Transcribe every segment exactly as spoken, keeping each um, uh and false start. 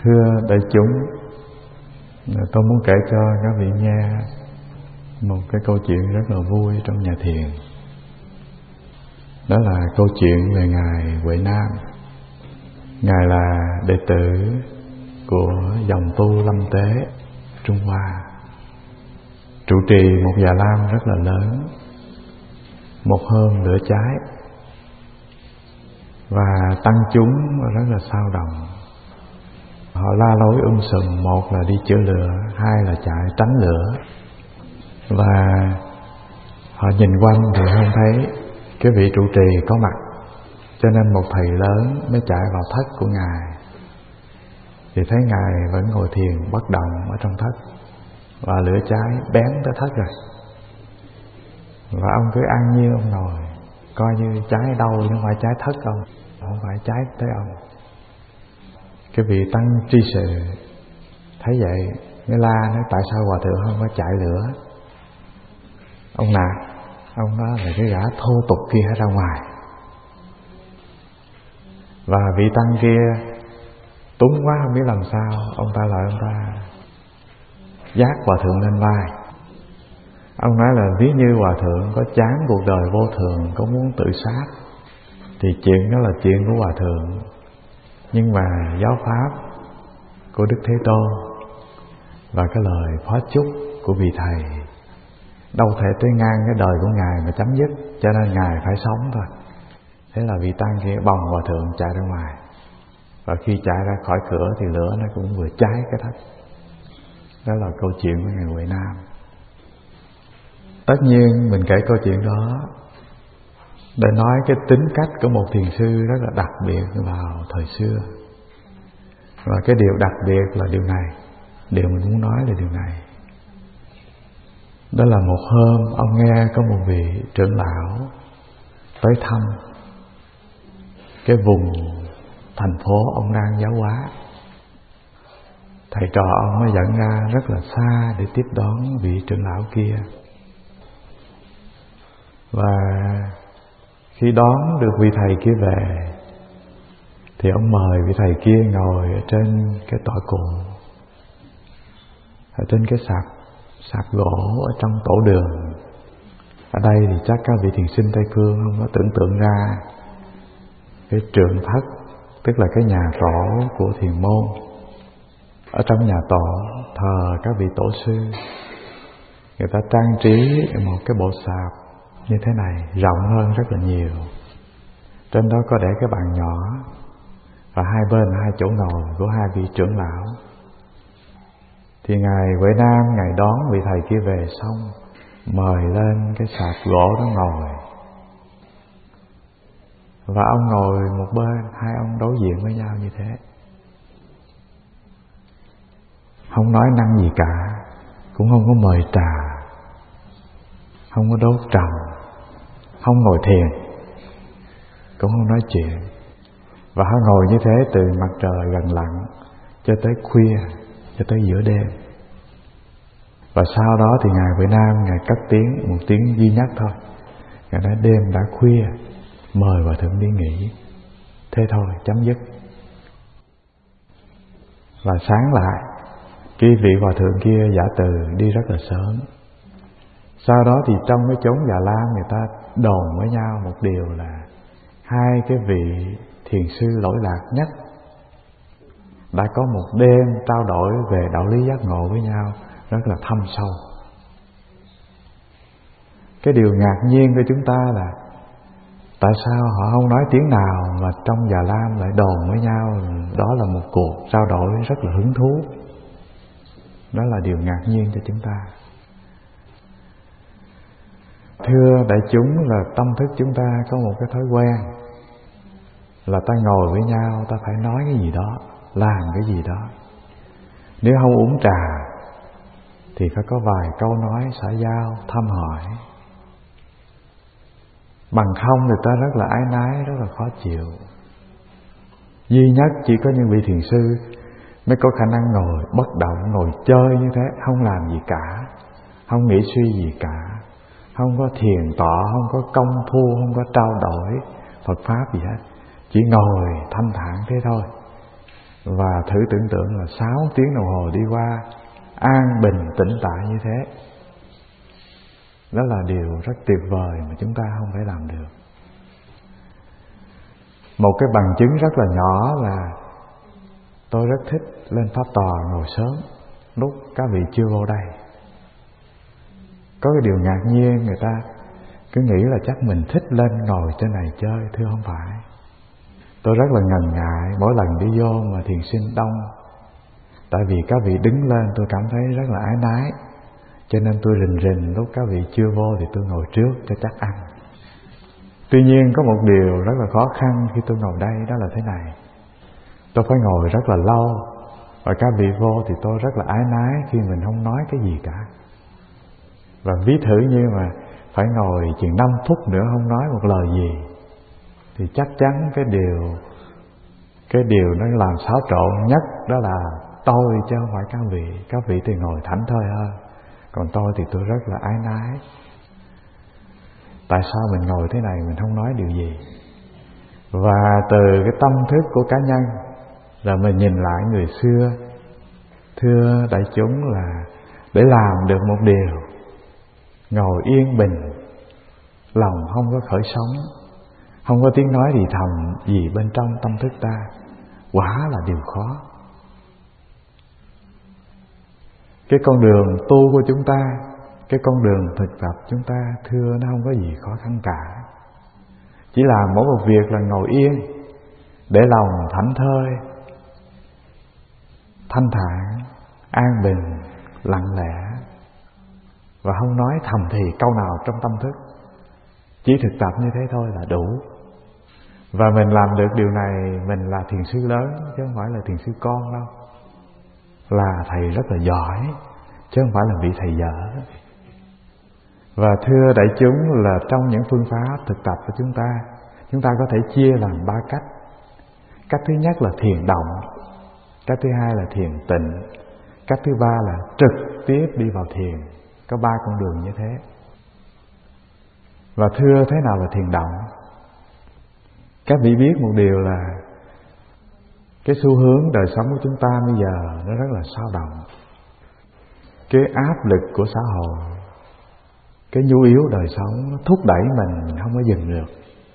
Thưa đại chúng, tôi muốn kể cho các vị nghe một cái câu chuyện rất là vui trong nhà thiền. Đó là câu chuyện về Ngài Huệ Nam. Ngài là đệ tử của dòng tu Lâm Tế Trung Hoa, trụ trì một già lam rất là lớn. Một hôm lửa cháy và tăng chúng rất là xao động. Họ la lối um sùm, một là đi chữa lửa, hai là chạy tránh lửa. Và họ nhìn quanh thì không thấy cái vị trụ trì có mặt, cho nên một thầy lớn mới chạy vào thất của Ngài. Thì thấy Ngài vẫn ngồi thiền bất động ở trong thất, và lửa cháy bén tới thất rồi. Và ông cứ an nhiên ông ngồi, coi như cháy đâu chứ không phải cháy thất ông, không phải cháy tới ông. Cái vị tăng tri sự thấy vậy mới la, nói tại sao hòa thượng không có chạy lửa? Ông nạt, ông nói là cái gã thô tục kia ra ngoài. Và vị tăng kia túng quá không biết làm sao, ông ta lại ông ta vác hòa thượng lên vai. Ông nói là ví như hòa thượng có chán cuộc đời vô thường, có muốn tự sát, thì chuyện đó là chuyện của hòa thượng. Nhưng mà giáo pháp của Đức Thế Tôn và cái lời phó chúc của vị thầy đâu thể tới ngang cái đời của Ngài mà chấm dứt, cho nên Ngài phải sống thôi. Thế là vị tăng kia bồng hòa thượng chạy ra ngoài. Và khi chạy ra khỏi cửa thì lửa nó cũng vừa cháy cái thất. Đó là câu chuyện của Ngài Huệ Nam. Tất nhiên mình kể câu chuyện đó để nói cái tính cách của một thiền sư rất là đặc biệt vào thời xưa. Và cái điều đặc biệt là điều này, điều mình muốn nói là điều này. Đó là một hôm ông nghe có một vị trưởng lão tới thăm cái vùng thành phố ông đang giáo hóa. Thầy trò ông mới dẫn ra rất là xa để tiếp đón vị trưởng lão kia. Và khi đón được vị thầy kia về thì ông mời vị thầy kia ngồi ở trên cái tọa cụ, ở trên cái sạp sạp gỗ ở trong tổ đường. Ở đây thì chắc các vị thiền sinh Tây Phương không có tưởng tượng ra cái trượng thất, tức là cái nhà tổ của thiền môn. Ở trong nhà tổ thờ các vị tổ sư, người ta trang trí một cái bộ sạp như thế này, rộng hơn rất là nhiều. Trên đó có để cái bàn nhỏ, và hai bên là hai chỗ ngồi của hai vị trưởng lão. Thì Ngài Huệ Nam, Ngài đón vị thầy kia về xong, mời lên cái sạp gỗ đó ngồi. Và ông ngồi một bên, hai ông đối diện với nhau như thế, không nói năng gì cả, cũng không có mời trà, không có đốt trầm, không ngồi thiền, cũng không nói chuyện. Và họ ngồi như thế từ mặt trời gần lặn cho tới khuya, cho tới giữa đêm. Và sau đó thì Ngài Huệ Nam, Ngài cất tiếng, một tiếng duy nhất thôi. Ngài nói đêm đã khuya, mời hòa thượng đi nghỉ. Thế thôi, chấm dứt. Và sáng lại, cái vị hòa thượng kia giả từ đi rất là sớm. Sau đó thì trong cái chốn già lam người ta đồn với nhau một điều là hai cái vị thiền sư lỗi lạc nhất đã có một đêm trao đổi về đạo lý giác ngộ với nhau rất là thâm sâu. Cái điều ngạc nhiên của chúng ta là tại sao họ không nói tiếng nào mà trong già lam lại đồn với nhau đó là một cuộc trao đổi rất là hứng thú. Đó là điều ngạc nhiên cho chúng ta. Thưa đại chúng, là tâm thức chúng ta có một cái thói quen là ta ngồi với nhau, ta phải nói cái gì đó, làm cái gì đó. Nếu không uống trà thì phải có vài câu nói xã giao, thăm hỏi. Bằng không người ta rất là ái nái, rất là khó chịu. Duy nhất chỉ có những vị thiền sư mới có khả năng ngồi bất động, ngồi chơi như thế, không làm gì cả, không nghĩ suy gì cả, không có thiền tọa, không có công phu, không có trao đổi Phật Pháp gì hết, chỉ ngồi thanh thản thế thôi. Và thử tưởng tượng là sáu tiếng đồng hồ đi qua an bình tĩnh tại như thế. Đó là điều rất tuyệt vời mà chúng ta không thể làm được. Một cái bằng chứng rất là nhỏ là tôi rất thích lên pháp tòa ngồi sớm lúc các vị chưa vô đây. Có cái điều ngạc nhiên, người ta cứ nghĩ là chắc mình thích lên ngồi trên này chơi. Thưa không phải. Tôi rất là ngần ngại mỗi lần đi vô mà thiền sinh đông. Tại vì các vị đứng lên tôi cảm thấy rất là ái nái, cho nên tôi rình rình lúc các vị chưa vô thì tôi ngồi trước cho chắc ăn. Tuy nhiên có một điều rất là khó khăn khi tôi ngồi đây, đó là thế này. Tôi phải ngồi rất là lâu, và các vị vô thì tôi rất là ái nái khi mình không nói cái gì cả. Và ví thử như mà phải ngồi chừng năm phút nữa không nói một lời gì, thì chắc chắn cái điều Cái điều nó làm xáo trộn nhất đó là tôi, chứ không phải các vị. Các vị thì ngồi thảnh thơi hơn, còn tôi thì tôi rất là ái nái. Tại sao mình ngồi thế này mình không nói điều gì? Và từ cái tâm thức của cá nhân là mình nhìn lại người xưa. Thưa đại chúng, là để làm được một điều, ngồi yên bình, lòng không có khởi sóng, không có tiếng nói thì thầm gì bên trong tâm thức ta, quả là điều khó. Cái con đường tu của chúng ta, cái con đường thực tập chúng ta, thưa nó không có gì khó khăn cả. Chỉ làm mỗi một việc là ngồi yên, để lòng thảnh thơi, thanh thản, an bình, lặng lẽ, và không nói thầm thì câu nào trong tâm thức. Chỉ thực tập như thế thôi là đủ. Và mình làm được điều này, mình là thiền sư lớn chứ không phải là thiền sư con đâu. Là thầy rất là giỏi chứ không phải là vị thầy dở. Và thưa đại chúng, là trong những phương pháp thực tập của chúng ta, chúng ta có thể chia làm ba cách. Cách thứ nhất là thiền động, cách thứ hai là thiền tịnh, cách thứ ba là trực tiếp đi vào thiền. Có ba con đường như thế. Và thưa, thế nào là thiền động? Các vị biết một điều là cái xu hướng đời sống của chúng ta bây giờ nó rất là xao động. Cái áp lực của xã hội, cái nhu yếu đời sống nó thúc đẩy mình không có dừng được.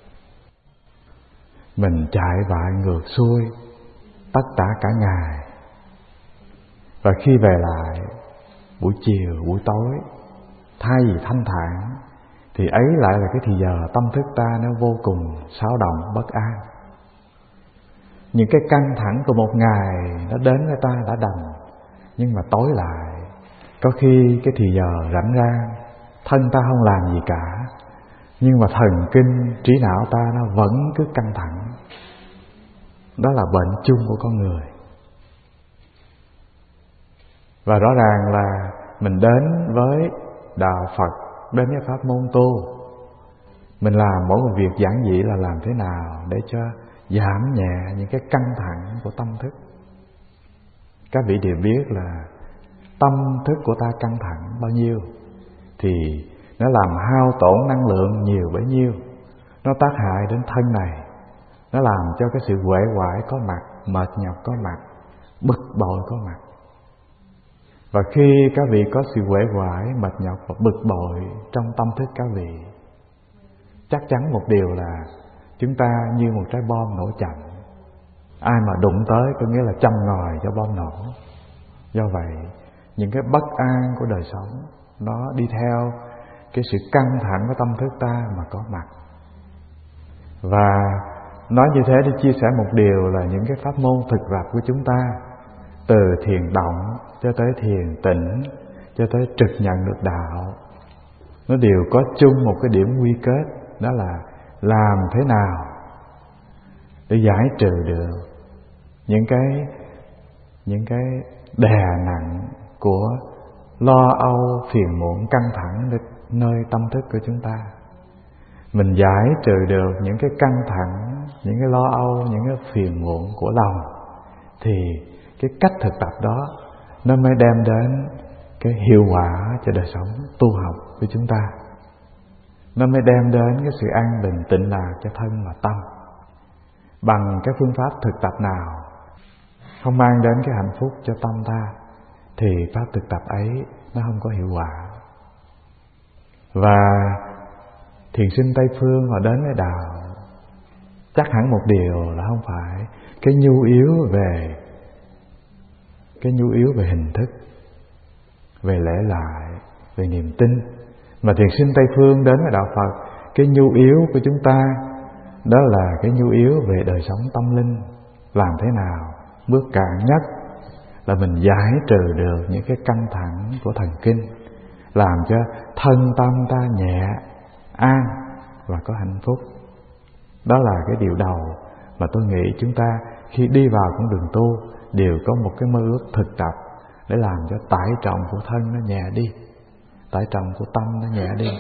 Mình chạy vại ngược xuôi tất cả cả ngày. Và khi về lại buổi chiều, buổi tối, thay vì thanh thản thì ấy lại là cái thì giờ tâm thức ta nó vô cùng xáo động, bất an. Những cái căng thẳng của một ngày nó đến với ta đã đành, nhưng mà tối lại có khi cái thì giờ rảnh rang, thân ta không làm gì cả, nhưng mà thần kinh trí não ta nó vẫn cứ căng thẳng. Đó là bệnh chung của con người. Và rõ ràng là mình đến với đạo Phật, đến với pháp môn tu, mình làm mỗi một việc giản dị là làm thế nào để cho giảm nhẹ những cái căng thẳng của tâm thức. Các vị đều biết là tâm thức của ta căng thẳng bao nhiêu thì nó làm hao tổn năng lượng nhiều bấy nhiêu. Nó tác hại đến thân này, nó làm cho cái sự uể oải có mặt, mệt nhọc có mặt, bực bội có mặt. Và khi các vị có sự uể oải, mệt nhọc và bực bội trong tâm thức các vị, chắc chắn một điều là chúng ta như một trái bom nổ chậm. Ai mà đụng tới có nghĩa là châm ngòi cho bom nổ. Do vậy, những cái bất an của đời sống nó đi theo cái sự căng thẳng của tâm thức ta mà có mặt. Và nói như thế để chia sẻ một điều là những cái pháp môn thực tập của chúng ta, từ thiền động cho tới thiền tĩnh cho tới trực nhận được đạo, nó đều có chung một cái điểm quy kết, đó là làm thế nào để giải trừ được những cái những cái đè nặng của lo âu, phiền muộn, căng thẳng nơi tâm thức của chúng ta. Mình giải trừ được những cái căng thẳng, những cái lo âu, những cái phiền muộn của lòng, thì cái cách thực tập đó nó mới đem đến cái hiệu quả cho đời sống tu học của chúng ta. Nó mới đem đến cái sự an bình tịnh lạc cho thân và tâm. Bằng cái phương pháp thực tập nào không mang đến cái hạnh phúc cho tâm ta, thì pháp thực tập ấy nó không có hiệu quả. Và thiền sinh Tây Phương họ đến với đạo, chắc hẳn một điều là không phải cái nhu yếu về cái nhu yếu về hình thức, về lễ lại, về niềm tin, mà thiền sinh Tây Phương đến với đạo Phật, cái nhu yếu của chúng ta đó là cái nhu yếu về đời sống tâm linh. Làm thế nào bước cạn nhất là mình giải trừ được những cái căng thẳng của thần kinh, làm cho thân tâm ta nhẹ, an và có hạnh phúc. Đó là cái điều đầu mà tôi nghĩ chúng ta khi đi vào con đường tu đều có một cái mơ ước thực tập, để làm cho tải trọng của thân nó nhẹ đi, tải trọng của tâm nó nhẹ đi.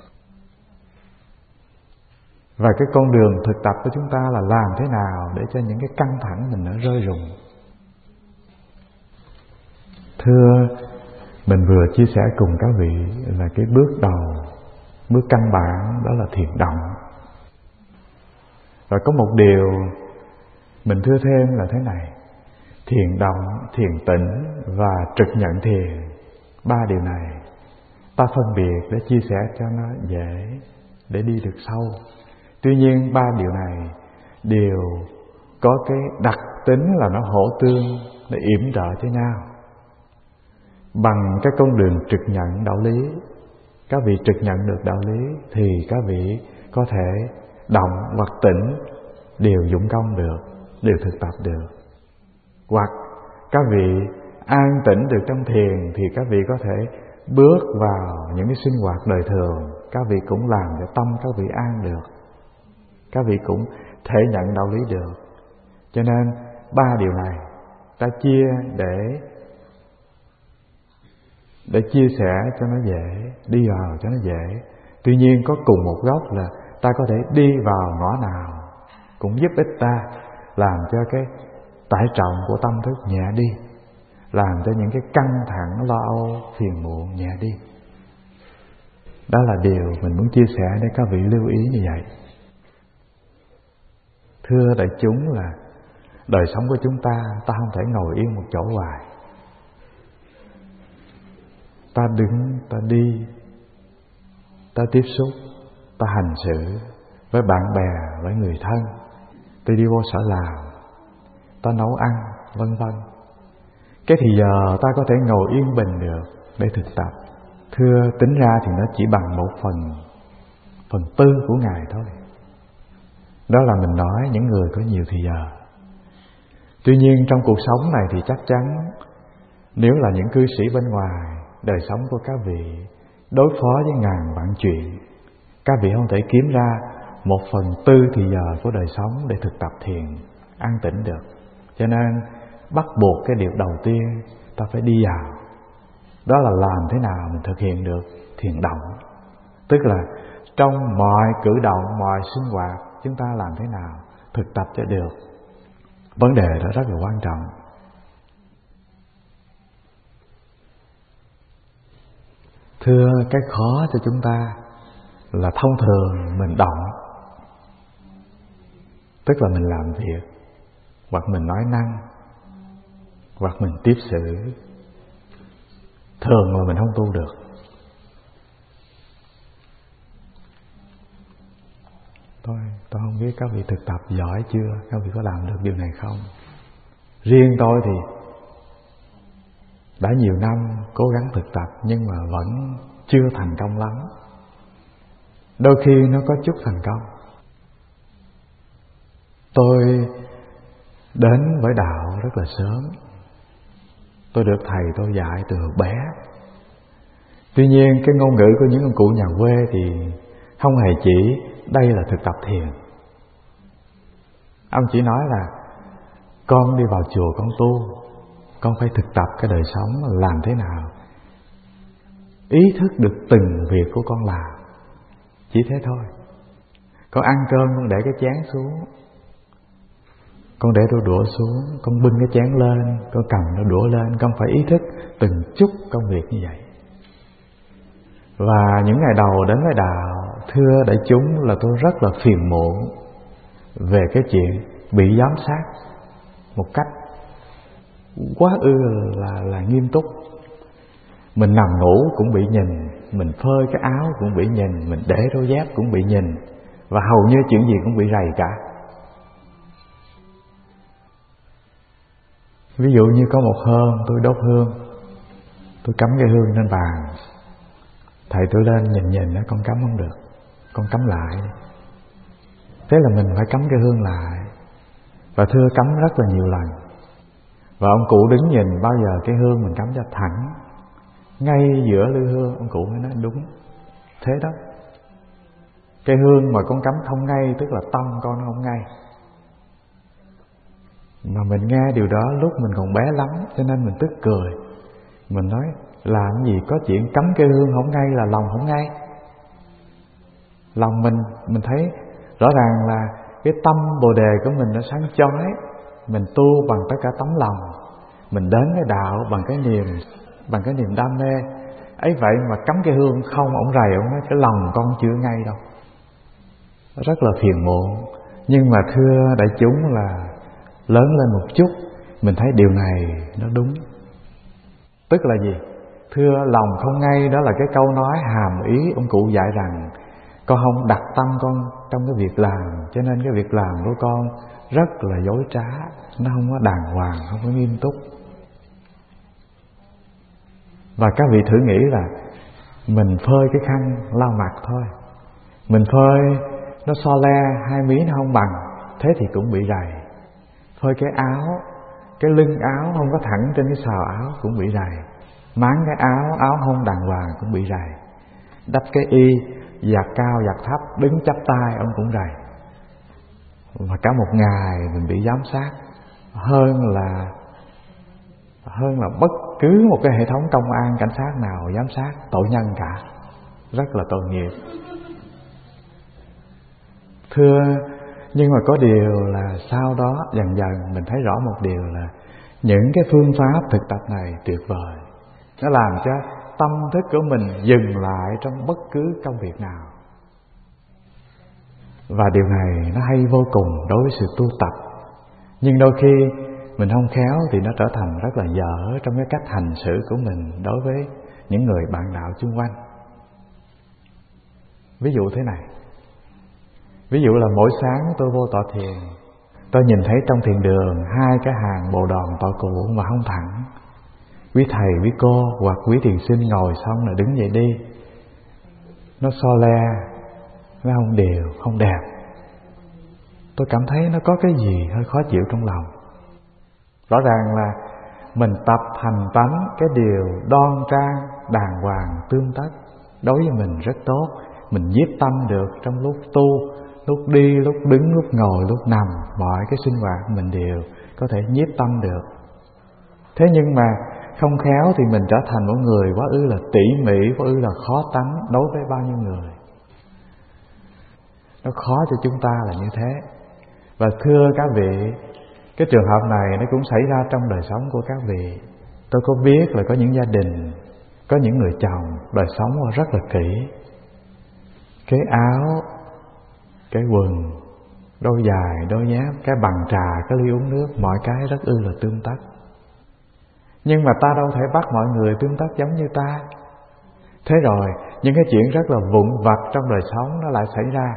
Và cái con đường thực tập của chúng ta là làm thế nào để cho những cái căng thẳng mình nó rơi rụng. Thưa, mình vừa chia sẻ cùng các vị là cái bước đầu, bước căn bản đó là thiền động. Và có một điều mình thưa thêm là thế này: thiền động, thiền tĩnh và trực nhận thiền, ba điều này ta phân biệt để chia sẻ cho nó dễ, để đi được sâu. Tuy nhiên ba điều này đều có cái đặc tính là nó hỗ tương, nó yểm trợ cho nhau. Bằng cái con đường trực nhận đạo lý, các vị trực nhận được đạo lý thì các vị có thể động hoặc tĩnh đều dụng công được, đều thực tập được. Hoặc các vị an tĩnh được trong thiền thì các vị có thể bước vào những cái sinh hoạt đời thường, các vị cũng làm cho tâm các vị an được, các vị cũng thể nhận đạo lý được. Cho nên ba điều này ta chia để để chia sẻ cho nó dễ, đi vào cho nó dễ. Tuy nhiên có cùng một gốc là ta có thể đi vào ngõ nào cũng giúp ích ta, làm cho cái tải trọng của tâm thức nhẹ đi, làm cho những cái căng thẳng lo âu phiền muộn nhẹ đi. Đó là điều mình muốn chia sẻ để các vị lưu ý như vậy. Thưa đại chúng, là đời sống của chúng ta, ta không thể ngồi yên một chỗ hoài. Ta đứng, ta đi, ta tiếp xúc, ta hành xử với bạn bè, với người thân, ta đi vô sở làm, ta nấu ăn, vân vân. Cái thì giờ ta có thể ngồi yên bình được để thực tập. Thưa, tính ra thì nó chỉ bằng một phần phần tư của Ngài thôi. Đó là mình nói những người có nhiều thì giờ. Tuy nhiên trong cuộc sống này thì chắc chắn, nếu là những cư sĩ bên ngoài, đời sống của các vị đối phó với ngàn vạn chuyện, các vị không thể kiếm ra một phần tư thì giờ của đời sống để thực tập thiền an tĩnh được. Cho nên bắt buộc cái điều đầu tiên ta phải đi vào, đó là làm thế nào mình thực hiện được thiền động. Tức là trong mọi cử động, mọi sinh hoạt, chúng ta làm thế nào thực tập cho được. Vấn đề đó rất là quan trọng. Thưa, cái khó cho chúng ta là thông thường mình động, tức là mình làm việc, hoặc mình nói năng, hoặc mình tiếp xử, thường là mình không tu được. Tôi, tôi không biết các vị thực tập giỏi chưa, các vị có làm được điều này không. Riêng tôi thì đã nhiều năm cố gắng thực tập, nhưng mà vẫn chưa thành công lắm. Đôi khi nó có chút thành công. Tôi đến với đạo rất là sớm, tôi được thầy tôi dạy từ bé. Tuy nhiên cái ngôn ngữ của những ông cụ nhà quê thì không hề chỉ đây là thực tập thiền. Ông chỉ nói là con đi vào chùa con tu, con phải thực tập cái đời sống làm thế nào ý thức được từng việc của con làm. Chỉ thế thôi. Con ăn cơm con để cái chén xuống, con để đôi đũa xuống, con bưng cái chén lên, con cầm đôi đũa lên, con phải ý thức từng chút công việc như vậy. Và những ngày đầu đến với đạo, thưa đại chúng, là tôi rất là phiền muộn về cái chuyện bị giám sát một cách quá ư là, là nghiêm túc. Mình nằm ngủ cũng bị nhìn, mình phơi cái áo cũng bị nhìn, mình để đôi dép cũng bị nhìn, và hầu như chuyện gì cũng bị rầy cả. Ví dụ như có một hôm tôi đốt hương, tôi cắm cái hương lên bàn, thầy tôi lên nhìn nhìn nói con cắm không được, con cắm lại. Thế là mình phải cắm cái hương lại, và thưa cắm rất là nhiều lần. Và ông cụ đứng nhìn bao giờ cái hương mình cắm cho thẳng ngay giữa lư hương, ông cụ mới nói đúng thế đó. Cái hương mà con cắm không ngay tức là tâm con nó không ngay. Mà mình nghe điều đó lúc mình còn bé lắm, cho nên mình tức cười. Mình nói làm gì có chuyện cắm cái hương không ngay là lòng không ngay. Lòng mình mình thấy rõ ràng là cái tâm Bồ đề của mình nó sáng chói. Mình tu bằng tất cả tấm lòng, mình đến cái đạo bằng cái niềm bằng cái niềm đam mê. Ấy vậy mà cắm cái hương không, ổng rầy, ổng nói cái lòng con chưa ngay đâu. Rất là phiền muộn. Nhưng mà thưa đại chúng là lớn lên một chút, mình thấy điều này nó đúng. Tức là gì? Thưa lòng không ngay, đó là cái câu nói hàm ý ông cụ dạy rằng con không đặt tâm con trong cái việc làm, cho nên cái việc làm của con rất là dối trá, nó không có đàng hoàng, không có nghiêm túc. Và các vị thử nghĩ là mình phơi cái khăn lau mặt thôi, mình phơi nó so le hai mí nó không bằng, thế thì cũng bị rầy. Phơi cái áo, cái lưng áo không có thẳng trên cái xào áo cũng bị rầy. Máng cái áo, áo không đàng hoàng cũng bị rầy. Đắp cái y, giặt cao giặt thấp, đứng chắp tay ông cũng rầy. Và cả một ngày mình bị giám sát hơn là hơn là bất cứ một cái hệ thống công an, cảnh sát nào giám sát tội nhân cả. Rất là tội nghiệp. Thưa, nhưng mà có điều là sau đó dần dần mình thấy rõ một điều là những cái phương pháp thực tập này tuyệt vời. Nó làm cho tâm thức của mình dừng lại trong bất cứ công việc nào. Và điều này nó hay vô cùng đối với sự tu tập. Nhưng đôi khi mình không khéo thì nó trở thành rất là dở trong cái cách hành xử của mình đối với những người bạn đạo xung quanh. Ví dụ thế này. Ví dụ là mỗi sáng tôi vô tọa thiền, tôi nhìn thấy trong thiền đường hai cái hàng bồ đoàn tọa cụ mà không thẳng. Quý thầy, quý cô hoặc quý thiền sinh ngồi xong là đứng dậy đi. Nó so le, nó không đều, không đẹp. Tôi cảm thấy nó có cái gì hơi khó chịu trong lòng. Rõ ràng là mình tập thành tánh cái điều đoan trang, đàng hoàng, tương tất đối với mình rất tốt. Mình nhiếp tâm được trong lúc tu, lúc đi, lúc đứng, lúc ngồi, lúc nằm, mọi cái sinh hoạt của mình đều có thể nhiếp tâm được. Thế nhưng mà không khéo thì mình trở thành một người quá ư là tỉ mỉ, quá ư là khó tánh đối với bao nhiêu người. Nó khó cho chúng ta là như thế. Và thưa các vị, cái trường hợp này nó cũng xảy ra trong đời sống của các vị. Tôi có biết là có những gia đình, có những người chồng đời sống rất là kỹ. Cái áo, cái quần, đôi giày, đôi dép, cái bằng trà, cái ly uống nước, mọi cái rất ư là tương tất. Nhưng mà ta đâu thể bắt mọi người tương tất giống như ta. Thế rồi những cái chuyện rất là vụn vặt trong đời sống nó lại xảy ra.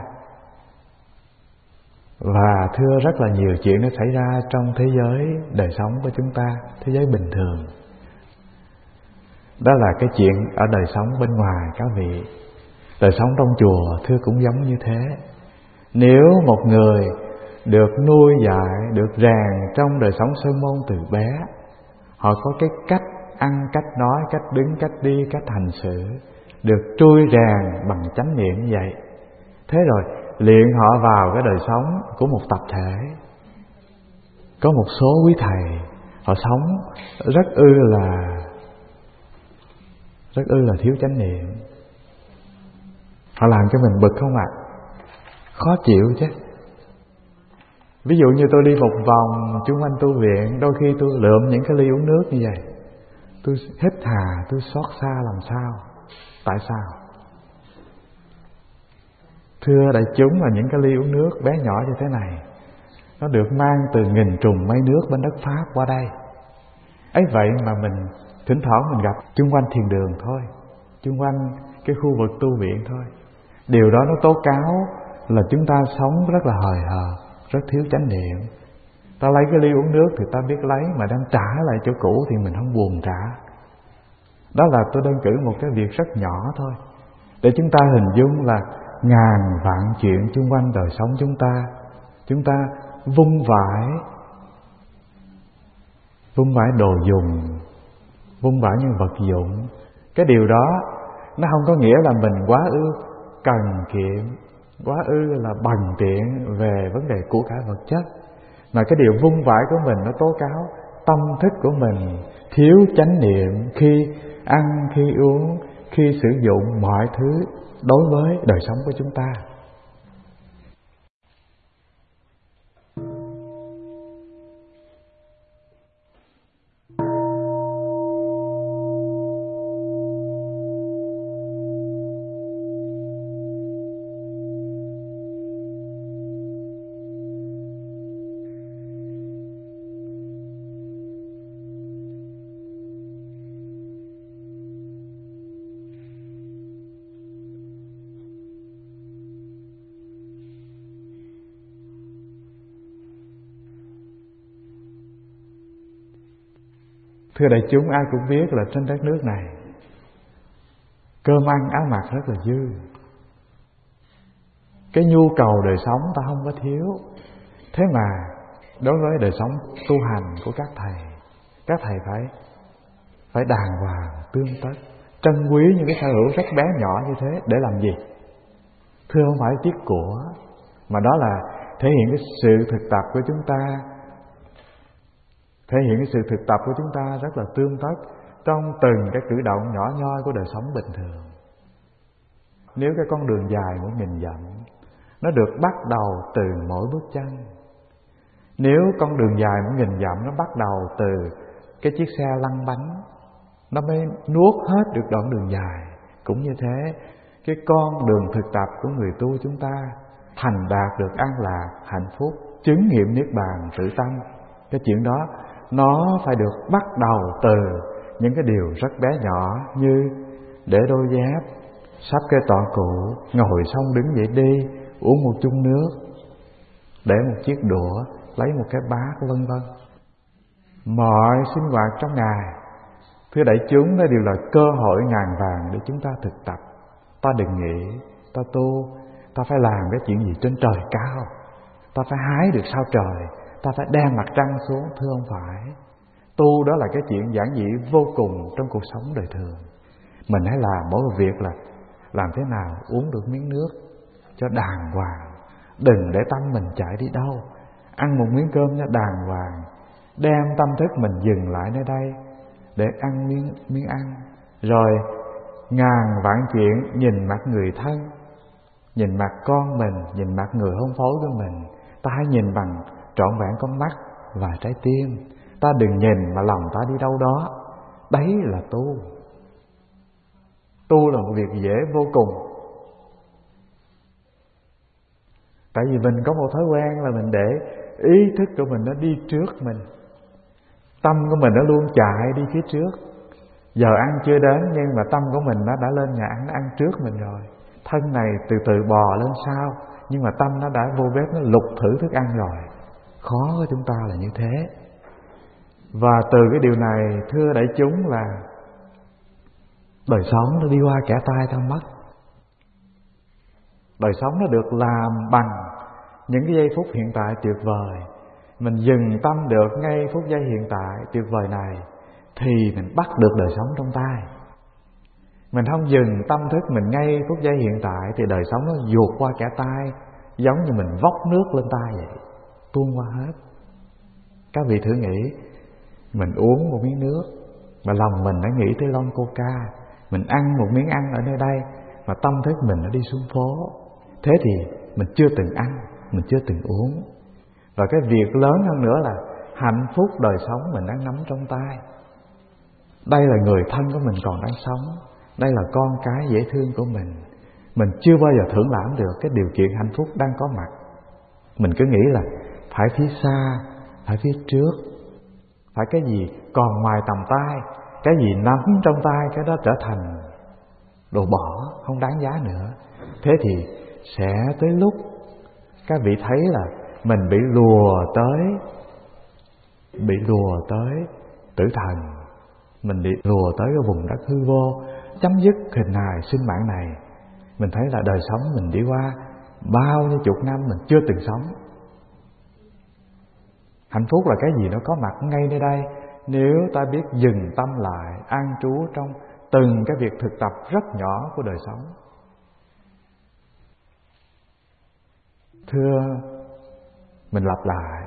Và thưa rất là nhiều chuyện nó xảy ra trong thế giới đời sống của chúng ta, thế giới bình thường. Đó là cái chuyện ở đời sống bên ngoài các vị. Đời sống trong chùa thưa cũng giống như thế. Nếu một người được nuôi dạy, được rèn trong đời sống sơn môn từ bé, họ có cái cách ăn, cách nói, cách đứng, cách đi, cách hành xử, được trui rèn bằng chánh niệm như vậy. Thế rồi luyện họ vào cái đời sống của một tập thể. Có một số quý thầy họ sống rất ư là rất ư là thiếu chánh niệm. Họ làm cho mình bực không ạ? À? Khó chịu chứ. Ví dụ như tôi đi một vòng chung quanh tu viện, đôi khi tôi lượm những cái ly uống nước như vậy, tôi hít hà, tôi xót xa làm sao? Tại sao? Thưa đại chúng, là những cái ly uống nước bé nhỏ như thế này, nó được mang từ nghìn trùng mây nước bên đất Pháp qua đây. Ấy vậy mà mình thỉnh thoảng mình gặp chung quanh thiền đường thôi, chung quanh cái khu vực tu viện thôi. Điều đó nó tố cáo là chúng ta sống rất là hời hợt, rất thiếu chánh niệm. Ta lấy cái ly uống nước thì ta biết lấy, mà đang trả lại chỗ cũ thì mình không buồn trả. Đó là tôi đơn cử một cái việc rất nhỏ thôi, để chúng ta hình dung là ngàn vạn chuyện chung quanh đời sống chúng ta. Chúng ta vung vãi, vung vãi đồ dùng, vung vãi những vật dụng. Cái điều đó nó không có nghĩa là mình quá ư cần kiệm, quá ư là bằng tiện về vấn đề của cải vật chất, mà cái điều vung vãi của mình nó tố cáo tâm thức của mình thiếu chánh niệm khi ăn, khi uống, khi sử dụng mọi thứ đối với đời sống của chúng ta. Thưa đại chúng, ai cũng biết là trên đất nước này cơm ăn áo mặc rất là dư. Cái nhu cầu đời sống ta không có thiếu. Thế mà đối với đời sống tu hành của các thầy, các thầy phải phải đàng hoàng, tương tất, trân quý những cái sở hữu rất bé nhỏ như thế để làm gì? Thưa, không phải tiếc của, mà đó là thể hiện cái sự thực tập của chúng ta, thể hiện cái sự thực tập của chúng ta rất là tương tất trong từng cái cử động nhỏ nhoi của đời sống bình thường. Nếu cái con đường dài một nghìn dặm nó được bắt đầu từ mỗi bước chân, nếu con đường dài một nghìn dặm nó bắt đầu từ cái chiếc xe lăn bánh, nó mới nuốt hết được đoạn đường dài. Cũng như thế, cái con đường thực tập của người tu chúng ta thành đạt được an lạc, hạnh phúc, chứng nghiệm niết bàn tự tâm, cái chuyện đó nó phải được bắt đầu từ những cái điều rất bé nhỏ, như để đôi dép, sắp cái tọa cụ, ngồi xong đứng dậy đi, uống một chung nước, để một chiếc đũa, lấy một cái bát, vân vân. Mọi sinh hoạt trong ngày, thưa đại chúng, nó đều là cơ hội ngàn vàng để chúng ta thực tập. Ta đừng nghĩ ta tu, ta phải làm cái chuyện gì trên trời cao, ta phải hái được sao trời, ta phải đem mặt trăng xuống. Thưa, không phải. Tu đó là cái chuyện giản dị vô cùng trong cuộc sống đời thường. Mình hãy làm mỗi một việc là làm thế nào uống được miếng nước cho đàng hoàng, đừng để tâm mình chạy đi đâu. Ăn một miếng cơm cho đàng hoàng, đem tâm thức mình dừng lại nơi đây để ăn miếng, miếng ăn. Rồi ngàn vạn chuyện nhìn mặt người thân, nhìn mặt con mình, nhìn mặt người hôn phối của mình, ta hãy nhìn bằng trọn vẹn con mắt và trái tim. Ta đừng nhìn mà lòng ta đi đâu đó. Đấy là tu. Tu là một việc dễ vô cùng. Tại vì mình có một thói quen là mình để ý thức của mình nó đi trước mình, tâm của mình nó luôn chạy đi phía trước. Giờ ăn chưa đến nhưng mà tâm của mình nó đã lên nhà ăn, nó ăn trước mình rồi. Thân này từ từ bò lên sau, nhưng mà tâm nó đã vô bếp, nó lục thử thức ăn rồi. Khó của chúng ta là như thế. Và từ cái điều này, thưa đại chúng, là đời sống nó đi qua kẻ tay ta mất. Đời sống nó được làm bằng những cái giây phút hiện tại tuyệt vời. Mình dừng tâm được ngay phút giây hiện tại tuyệt vời này thì mình bắt được đời sống trong tay. Mình không dừng tâm thức mình ngay phút giây hiện tại thì đời sống nó vụt qua kẻ tay, giống như mình vốc nước lên tay vậy, tuôn qua hết. Các vị thử nghĩ, mình uống một miếng nước mà lòng mình đã nghĩ tới lon coca, mình ăn một miếng ăn ở nơi đây mà tâm thức mình nó đi xuống phố. Thế thì mình chưa từng ăn, mình chưa từng uống. Và cái việc lớn hơn nữa là hạnh phúc đời sống mình đang nắm trong tay. Đây là người thân của mình còn đang sống, đây là con cái dễ thương của mình. Mình chưa bao giờ thưởng lãm được cái điều kiện hạnh phúc đang có mặt. Mình cứ nghĩ là phải phía xa, phải phía trước. Phải cái gì còn ngoài tầm tay, cái gì nắm trong tay, cái đó trở thành đồ bỏ, không đáng giá nữa. Thế thì sẽ tới lúc các vị thấy là mình bị lùa tới, bị lùa tới tử thần, mình bị lùa tới cái vùng đất hư vô, chấm dứt hình hài sinh mạng này. Mình thấy là đời sống mình đi qua bao nhiêu chục năm mình chưa từng sống. Hạnh phúc là cái gì nó có mặt ngay nơi đây, nếu ta biết dừng tâm lại, an trú trong từng cái việc thực tập rất nhỏ của đời sống. Thưa, mình lặp lại,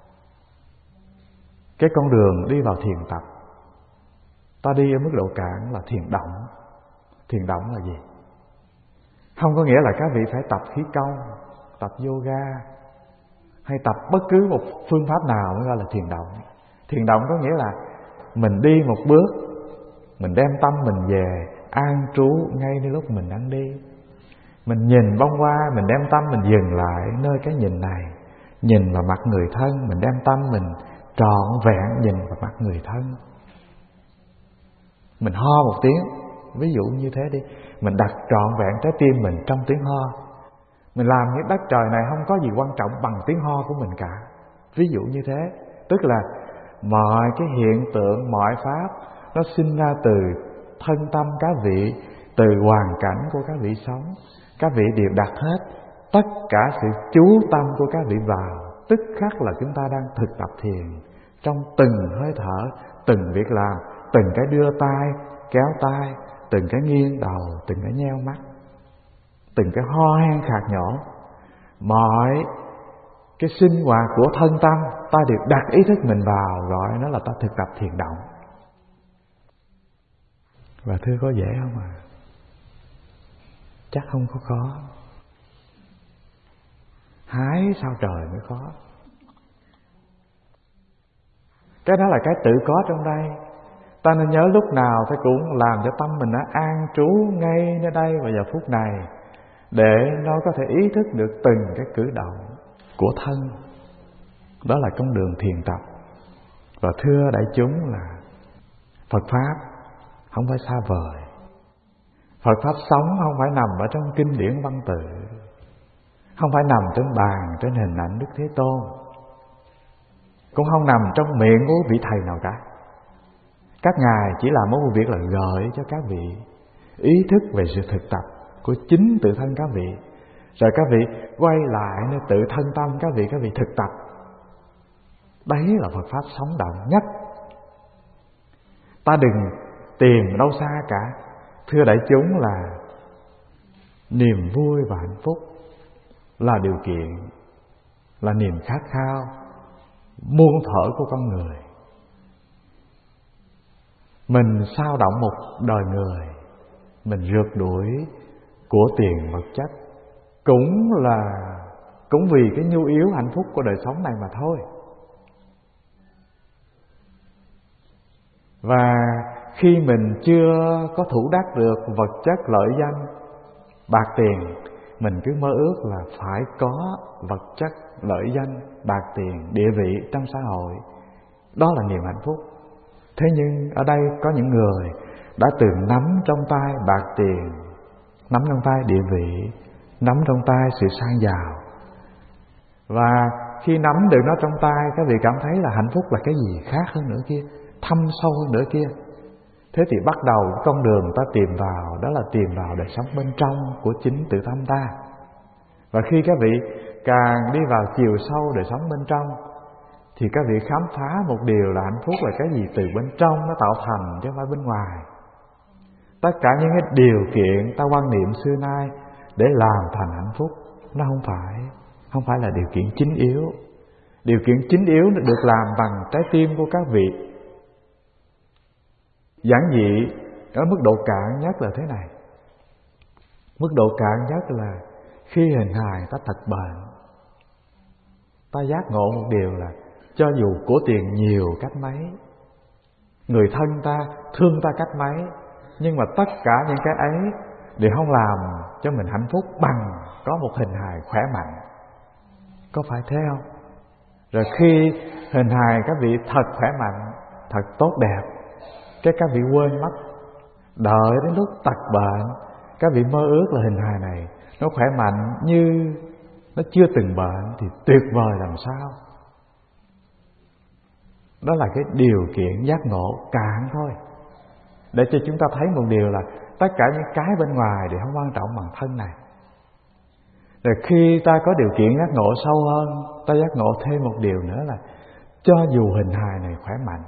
cái con đường đi vào thiền tập, ta đi ở mức độ cạn là thiền động. Thiền động là gì? Không có nghĩa là các vị phải tập khí công, tập yoga, hay tập bất cứ một phương pháp nào mới gọi là thiền động. Thiền động có nghĩa là mình đi một bước, mình đem tâm mình về an trú ngayในlúc mình đang đi. Mình nhìn bông hoa, mình đem tâm mình dừng lại nơi cái nhìn này. Nhìn vào mặt người thân, mình đem tâm mình trọn vẹn nhìn vào mặt người thân. Mình ho một tiếng, ví dụ như thế đi, mình đặt trọn vẹn trái tim mình trong tiếng ho. Mình làm cái đất trời này không có gì quan trọng bằng tiếng ho của mình cả. Ví dụ như thế, tức là mọi cái hiện tượng, mọi pháp nó sinh ra từ thân tâm các vị, từ hoàn cảnh của các vị sống. Các vị đều đặt hết tất cả sự chú tâm của các vị vào, tức khắc là chúng ta đang thực tập thiền. Trong từng hơi thở, từng việc làm, từng cái đưa tay, kéo tay, từng cái nghiêng đầu, từng cái nheo mắt, từng cái ho hen khạc nhổ, mọi cái sinh hoạt của thân tâm ta đều đặt ý thức mình vào, gọi nó là ta thực tập thiền động. Và thưa có dễ không à? Chắc không có khó. Hái sao trời mới khó. Cái đó là cái tự có trong đây. Ta nên nhớ lúc nào ta cũng làm cho tâm mình nó an trú ngay nơi đây và giờ phút này, để nó có thể ý thức được từng cái cử động của thân. Đó là con đường thiền tập. Và thưa đại chúng là Phật Pháp không phải xa vời. Phật Pháp sống không phải nằm ở trong kinh điển văn tự, không phải nằm trên bàn, trên hình ảnh Đức Thế Tôn, cũng không nằm trong miệng của vị thầy nào cả. Các ngài chỉ làm một việc là gợi cho các vị ý thức về sự thực tập của chính tự thân các vị, rồi các vị quay lại nơi tự thân tâm các vị, các vị thực tập. Đấy là Phật Pháp sống động nhất. Ta đừng tìm đâu xa cả. Thưa đại chúng là niềm vui và hạnh phúc là điều kiện, là niềm khát khao muôn thuở của con người. Mình sao động một đời người, mình rượt đuổi của tiền vật chất, cũng là cũng vì cái nhu yếu hạnh phúc của đời sống này mà thôi. Và khi mình chưa có thủ đắc được vật chất lợi danh, bạc tiền, mình cứ mơ ước là phải có vật chất lợi danh, bạc tiền, địa vị trong xã hội. Đó là niềm hạnh phúc. Thế nhưng ở đây có những người đã từng nắm trong tay bạc tiền, nắm trong tay địa vị, nắm trong tay sự sang giàu. Và khi nắm được nó trong tay, các vị cảm thấy là hạnh phúc là cái gì khác hơn nữa kia, thâm sâu hơn nữa kia. Thế thì bắt đầu con đường ta tìm vào, đó là tìm vào đời sống bên trong của chính tự tâm ta. Và khi các vị càng đi vào chiều sâu đời sống bên trong, thì các vị khám phá một điều là hạnh phúc là cái gì từ bên trong nó tạo thành, chứ không phải bên ngoài. Tất cả những cái điều kiện ta quan niệm xưa nay để làm thành hạnh phúc, nó không phải Không phải là điều kiện chính yếu. Điều kiện chính yếu nó được làm bằng trái tim của các vị. Giản dị ở mức độ cạn nhất là thế này. Mức độ cạn nhất là khi hình hài ta thật bệnh, ta giác ngộ một điều là cho dù của tiền nhiều cách mấy, người thân ta thương ta cách mấy, nhưng mà tất cả những cái ấy đều không làm cho mình hạnh phúc bằng có một hình hài khỏe mạnh. Có phải thế không? Rồi khi hình hài các vị thật khỏe mạnh, thật tốt đẹp, cái các vị quên mất. Đợi đến lúc tật bệnh, các vị mơ ước là hình hài này nó khỏe mạnh như nó chưa từng bệnh thì tuyệt vời làm sao. Đó là cái điều kiện giác ngộ cạn thôi, để cho chúng ta thấy một điều là tất cả những cái bên ngoài đều không quan trọng bằng thân này. Rồi khi ta có điều kiện giác ngộ sâu hơn, ta giác ngộ thêm một điều nữa là cho dù hình hài này khỏe mạnh,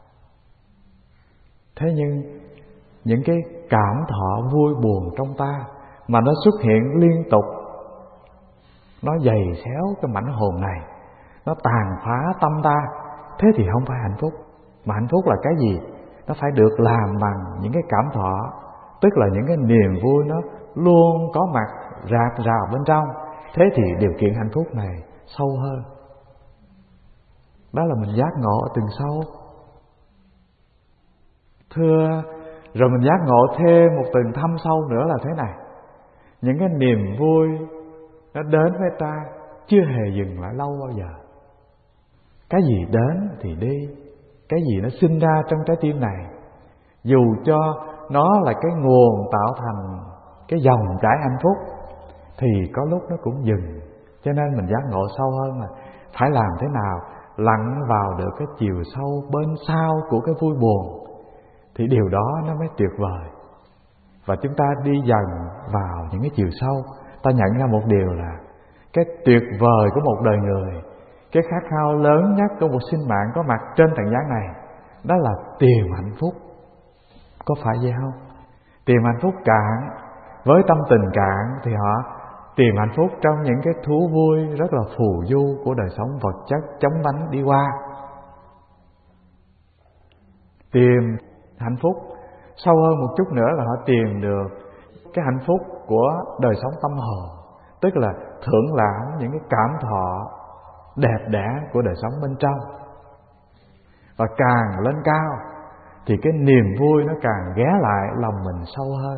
thế nhưng những cái cảm thọ vui buồn trong ta mà nó xuất hiện liên tục, nó giày xéo cái mảnh hồn này, nó tàn phá tâm ta, thế thì không phải hạnh phúc. Mà hạnh phúc là cái gì? Nó phải được làm bằng những cái cảm thọ, tức là những cái niềm vui nó luôn có mặt rạc rào bên trong. Thế thì điều kiện hạnh phúc này sâu hơn. Đó là mình giác ngộ ở từng sâu. Thưa, rồi mình giác ngộ thêm một từng thâm sâu nữa là thế này: những cái niềm vui nó đến với ta chưa hề dừng lại lâu bao giờ. Cái gì đến thì đi, cái gì nó sinh ra trong trái tim này, dù cho nó là cái nguồn tạo thành cái dòng chảy hạnh phúc, thì có lúc nó cũng dừng. Cho nên mình giác ngộ sâu hơn là phải làm thế nào lặn vào được cái chiều sâu bên sau của cái vui buồn, thì điều đó nó mới tuyệt vời. Và chúng ta đi dần vào những cái chiều sâu, ta nhận ra một điều là cái tuyệt vời của một đời người, cái khát khao lớn nhất của một sinh mạng có mặt trên trần gian này, đó là tìm hạnh phúc. Có phải vậy không? Tìm hạnh phúc cạn, với tâm tình cạn thì họ tìm hạnh phúc trong những cái thú vui rất là phù du của đời sống vật chất chóng vánh đi qua. Tìm hạnh phúc sâu hơn một chút nữa là họ tìm được cái hạnh phúc của đời sống tâm hồn, tức là thưởng lãm những cái cảm thọ đẹp đẽ của đời sống bên trong. Và càng lên cao thì cái niềm vui nó càng ghé lại lòng mình sâu hơn.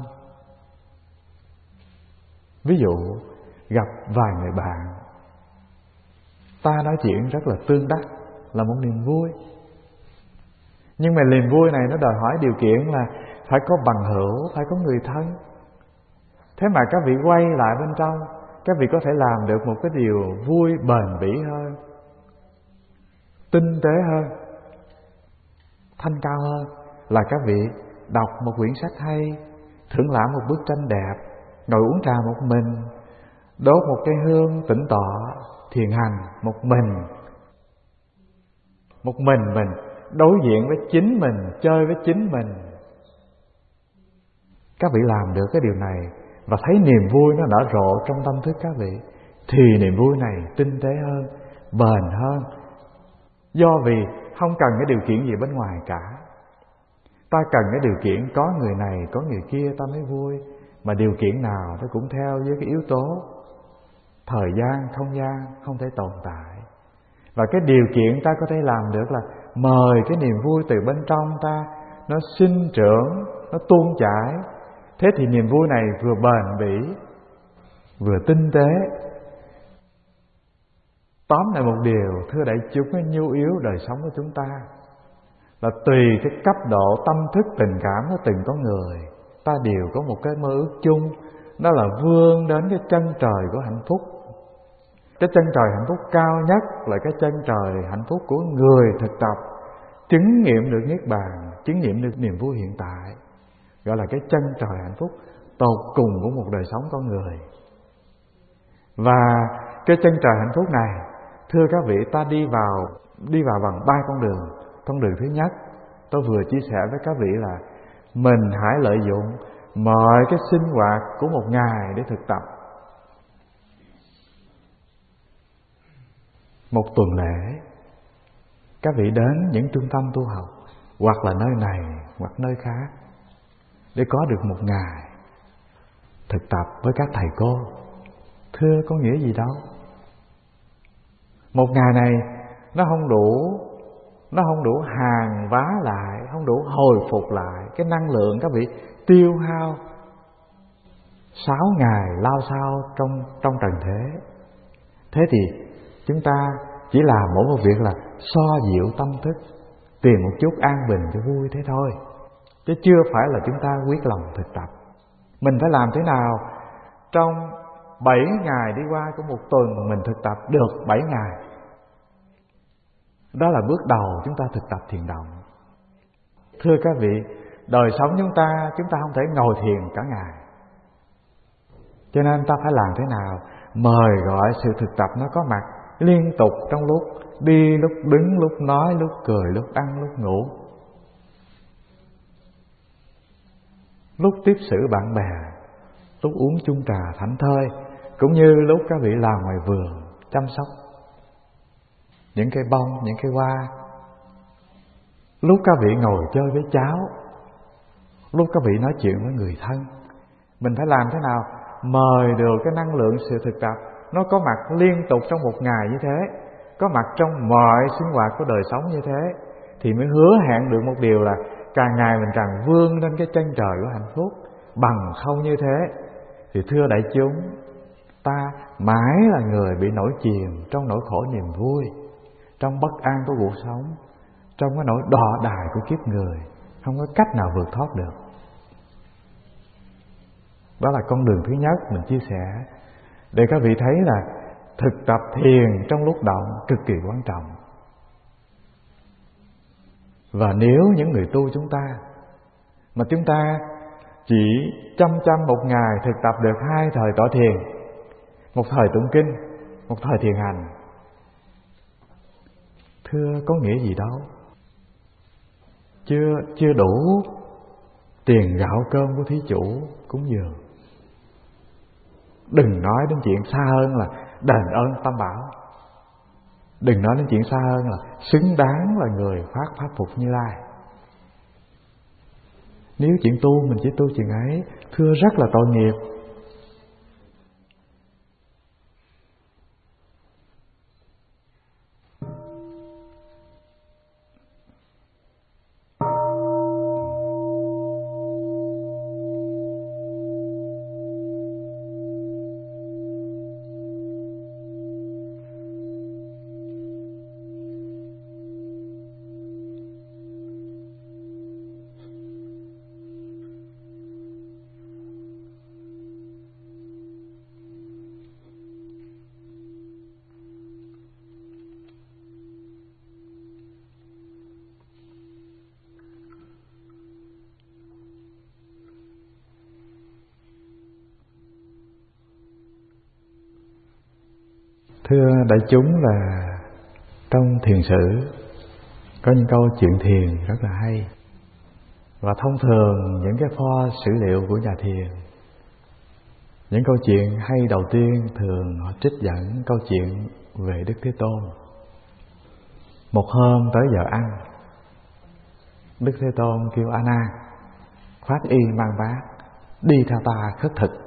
Ví dụ gặp vài người bạn, ta nói chuyện rất là tương đắc, là một niềm vui. Nhưng mà niềm vui này nó đòi hỏi điều kiện là phải có bằng hữu, phải có người thân. Thế mà các vị quay lại bên trong, các vị có thể làm được một cái điều vui bền bỉ hơn, tinh tế hơn, thanh cao hơn, là các vị đọc một quyển sách hay, thưởng lãm một bức tranh đẹp, ngồi uống trà một mình, đốt một cây hương tĩnh tọa, thiền hành một mình. Một mình mình đối diện với chính mình, chơi với chính mình. Các vị làm được cái điều này và thấy niềm vui nó nở rộ trong tâm thức các vị, thì niềm vui này tinh tế hơn, bền hơn. Do vì không cần cái điều kiện gì bên ngoài cả. Ta cần cái điều kiện có người này, có người kia ta mới vui. Mà điều kiện nào nó cũng theo với cái yếu tố thời gian, không gian không thể tồn tại. Và cái điều kiện ta có thể làm được là mời cái niềm vui từ bên trong ta nó sinh trưởng, nó tuôn chảy. Thế thì niềm vui này vừa bền bỉ, vừa tinh tế. Tóm lại một điều, thưa đại chúng, cái nhu yếu đời sống của chúng ta là tùy cái cấp độ tâm thức tình cảm của từng con người, ta đều có một cái mơ ước chung, đó là vươn đến cái chân trời của hạnh phúc. Cái chân trời hạnh phúc cao nhất là cái chân trời hạnh phúc của người thực tập, chứng nghiệm được niết bàn, chứng nghiệm được niềm vui hiện tại, gọi là cái chân trời hạnh phúc tột cùng của một đời sống con người. Và cái chân trời hạnh phúc này, thưa các vị, ta đi vào đi vào bằng ba con đường. Con đường thứ nhất, tôi vừa chia sẻ với các vị là mình hãy lợi dụng mọi cái sinh hoạt của một ngày để thực tập. Một tuần lễ, các vị đến những trung tâm tu học, hoặc là nơi này hoặc nơi khác, để có được một ngày thực tập với các thầy cô. Thưa, có nghĩa gì đâu. Một ngày này nó không đủ, nó không đủ hàng vá lại, không đủ hồi phục lại cái năng lượng các vị tiêu hao sáu ngày lao sao trong trong trần thế. Thế thì chúng ta chỉ làm mỗi một việc là xoa dịu tâm thức, tìm một chút an bình cho vui thế thôi, chứ chưa phải là chúng ta quyết lòng thực tập. Mình phải làm thế nào trong bảy ngày đi qua của một tuần mình thực tập được bảy ngày. Đó là bước đầu chúng ta thực tập thiền động. Thưa các vị, đời sống chúng ta, chúng ta không thể ngồi thiền cả ngày. Cho nên ta phải làm thế nào mời gọi sự thực tập nó có mặt liên tục trong lúc đi, lúc đứng, lúc nói, lúc cười, lúc ăn, lúc ngủ, lúc tiếp xử bạn bè, lúc uống chung trà thảnh thơi, cũng như lúc các vị làm ngoài vườn chăm sóc những cây bông, những cây hoa, lúc các vị ngồi chơi với cháu, lúc các vị nói chuyện với người thân. Mình phải làm thế nào mời được cái năng lượng sự thực tập nó có mặt liên tục trong một ngày như thế, có mặt trong mọi sinh hoạt của đời sống như thế, thì mới hứa hẹn được một điều là càng ngày mình càng vươn lên cái chân trời của hạnh phúc. Bằng không như thế thì thưa đại chúng, ta mãi là người bị nổi chìm trong nỗi khổ niềm vui, trong bất an của cuộc sống, trong cái nỗi đọa đài của kiếp người, không có cách nào vượt thoát được. Đó là con đường thứ nhất mình chia sẻ để các vị thấy là thực tập thiền trong lúc động cực kỳ quan trọng. Và nếu những người tu chúng ta mà chúng ta chỉ chăm chăm một ngày thực tập được hai thời tọa thiền, một thời tụng kinh, một thời thiền hành, thưa có nghĩa gì đâu. Chưa chưa đủ tiền gạo cơm của thí chủ cúng dường. Đừng nói đến chuyện xa hơn là đền ơn tam bảo. Đừng nói đến chuyện xa hơn là xứng đáng là người phát pháp phục Như Lai. Nếu chuyện tu mình chỉ tu chuyện ấy, thưa rất là tội nghiệp. Thưa đại chúng, là trong thiền sử có những câu chuyện thiền rất là hay. Và thông thường những cái pho sử liệu của nhà thiền, những câu chuyện hay đầu tiên thường họ trích dẫn câu chuyện về Đức Thế Tôn. Một hôm tới giờ ăn, Đức Thế Tôn kêu A Nan khoác y mang bát đi theo ta khất thực.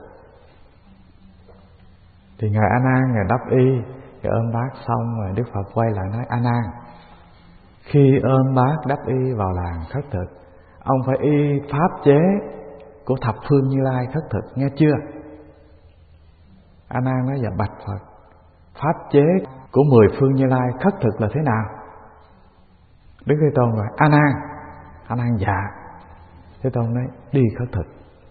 Thì ngài A Nan ngài đắp y, ngài ôm bát xong rồi Đức Phật quay lại nói: A Nan, khi ôm bát đắp y vào làng khất thực, ông phải y pháp chế của thập phương Như Lai khất thực, nghe chưa? A Nan nói: dạ bạch Phật, pháp chế của mười phương Như Lai khất thực là thế nào? Đức Thế Tôn gọi: A Nan. A Nan dạ. Thế Tôn nói: đi khất thực.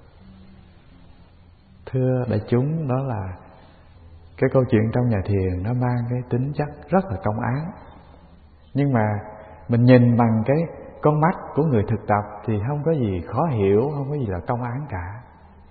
Thưa đại chúng, đó là cái câu chuyện trong nhà thiền, nó mang cái tính chất rất là công án. Nhưng mà mình nhìn bằng cái con mắt của người thực tập thì không có gì khó hiểu, không có gì là công án cả.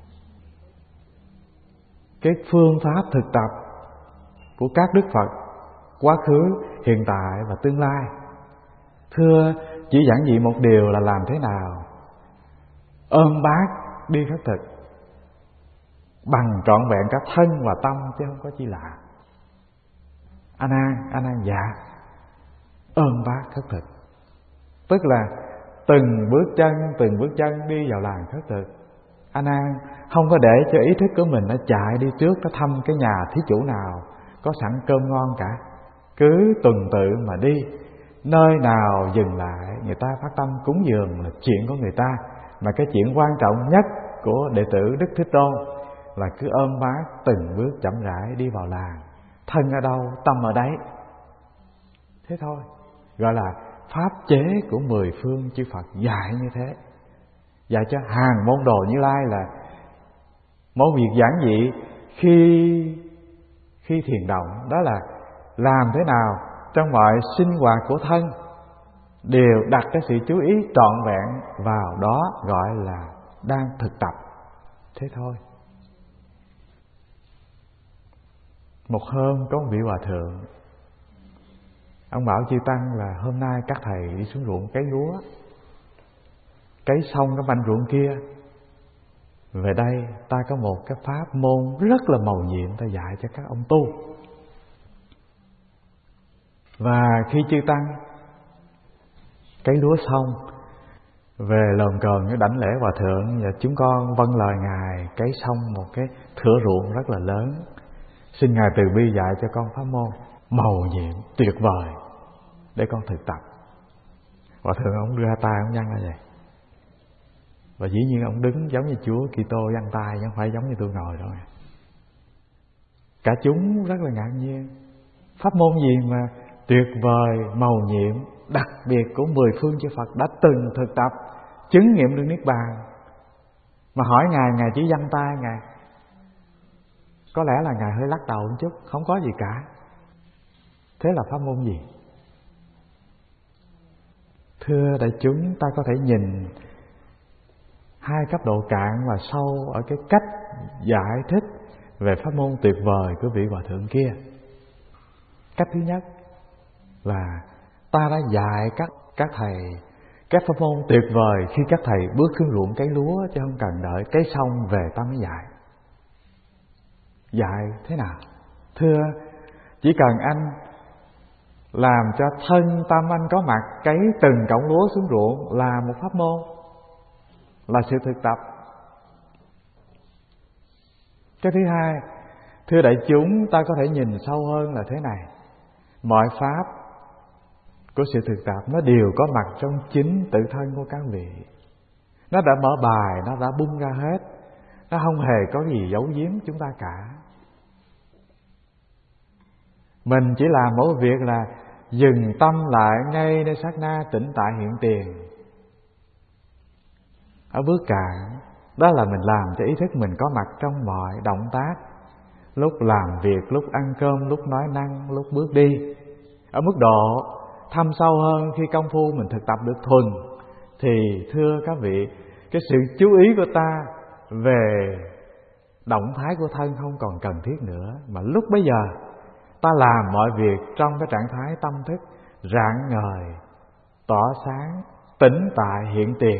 Cái phương pháp thực tập của các Đức Phật quá khứ, hiện tại và tương lai, thưa chỉ giản dị một điều là làm thế nào ôm bát đi khất thực bằng trọn vẹn cả thân và tâm, chứ không có chi lạ. A Nan, A Nan dạ. Ôm bát khất thực, tức là từng bước chân, từng bước chân đi vào làng khất thực. A Nan không có để cho ý thức của mình nó chạy đi trước, nó thăm cái nhà thí chủ nào có sẵn cơm ngon cả. Cứ tuần tự mà đi, nơi nào dừng lại người ta phát tâm cúng dường là chuyện của người ta. Mà cái chuyện quan trọng nhất của đệ tử Đức Thế Tôn là cứ ôm bát từng bước chậm rãi đi vào làng. Thân ở đâu, tâm ở đấy. Thế thôi, gọi là pháp chế của mười phương chư Phật dạy như thế, dạy cho hàng môn đồ Như Lai là một việc giản dị khi khi thiền động, đó là làm thế nào trong mọi sinh hoạt của thân đều đặt cái sự chú ý trọn vẹn vào đó, gọi là đang thực tập. Thế thôi. Một hôm có một vị hòa thượng, ông bảo chư tăng là hôm nay các thầy đi xuống ruộng cấy lúa, cấy xong cái manh ruộng kia, về đây ta có một cái pháp môn rất là mầu nhiệm ta dạy cho các ông tu. Và khi chư tăng cấy lúa xong, về lờn cờn với đảnh lễ hòa thượng, và chúng con vâng lời ngài cấy xong một cái thửa ruộng rất là lớn, xin ngài từ bi dạy cho con pháp môn mầu nhiệm tuyệt vời để con thực tập. Hòa thượng ông đưa tay ông văng ra vậy, và dĩ nhiên ông đứng giống như Chúa Kitô văng tay, chứ không phải giống như tôi ngồi rồi. Cả chúng rất là ngạc nhiên, pháp môn gì mà tuyệt vời, mầu nhiệm, đặc biệt của mười phương chư Phật đã từng thực tập chứng nghiệm được niết bàn, mà hỏi ngài, ngài chỉ văng tay. Ngài có lẽ là ngài hơi lắc đầu một chút, không có gì cả. Thế là pháp môn gì? Thưa đại chúng, ta có thể nhìn hai cấp độ cạn và sâu ở cái cách giải thích về pháp môn tuyệt vời của vị hòa thượng kia. Cách thứ nhất là ta đã dạy các các thầy các pháp môn tuyệt vời khi các thầy bước xuống ruộng cấy lúa, chứ không cần đợi cấy xong về ta mới dạy. Dạy thế nào? Thưa, chỉ cần anh làm cho thân tâm anh có mặt cấy từng cọng lúa xuống ruộng là một pháp môn, là sự thực tập. Cái thứ hai, thưa đại chúng, ta có thể nhìn sâu hơn là thế này. Mọi pháp của sự thực tập nó đều có mặt trong chính tự thân của các vị. Nó đã mở bài, nó đã bung ra hết, nó không hề có gì giấu giếm chúng ta cả. Mình chỉ làm mỗi việc là dừng tâm lại ngay nơi sát na tĩnh tại hiện tiền. Ở bước cạn, đó là mình làm cho ý thức mình có mặt trong mọi động tác, lúc làm việc, lúc ăn cơm, lúc nói năng, lúc bước đi. Ở mức độ thâm sâu hơn, khi công phu mình thực tập được thuần, thì thưa các vị, cái sự chú ý của ta về động thái của thân không còn cần thiết nữa, mà lúc bấy giờ ta làm mọi việc trong cái trạng thái tâm thức rạng ngời, tỏ sáng, tĩnh tại hiện tiền.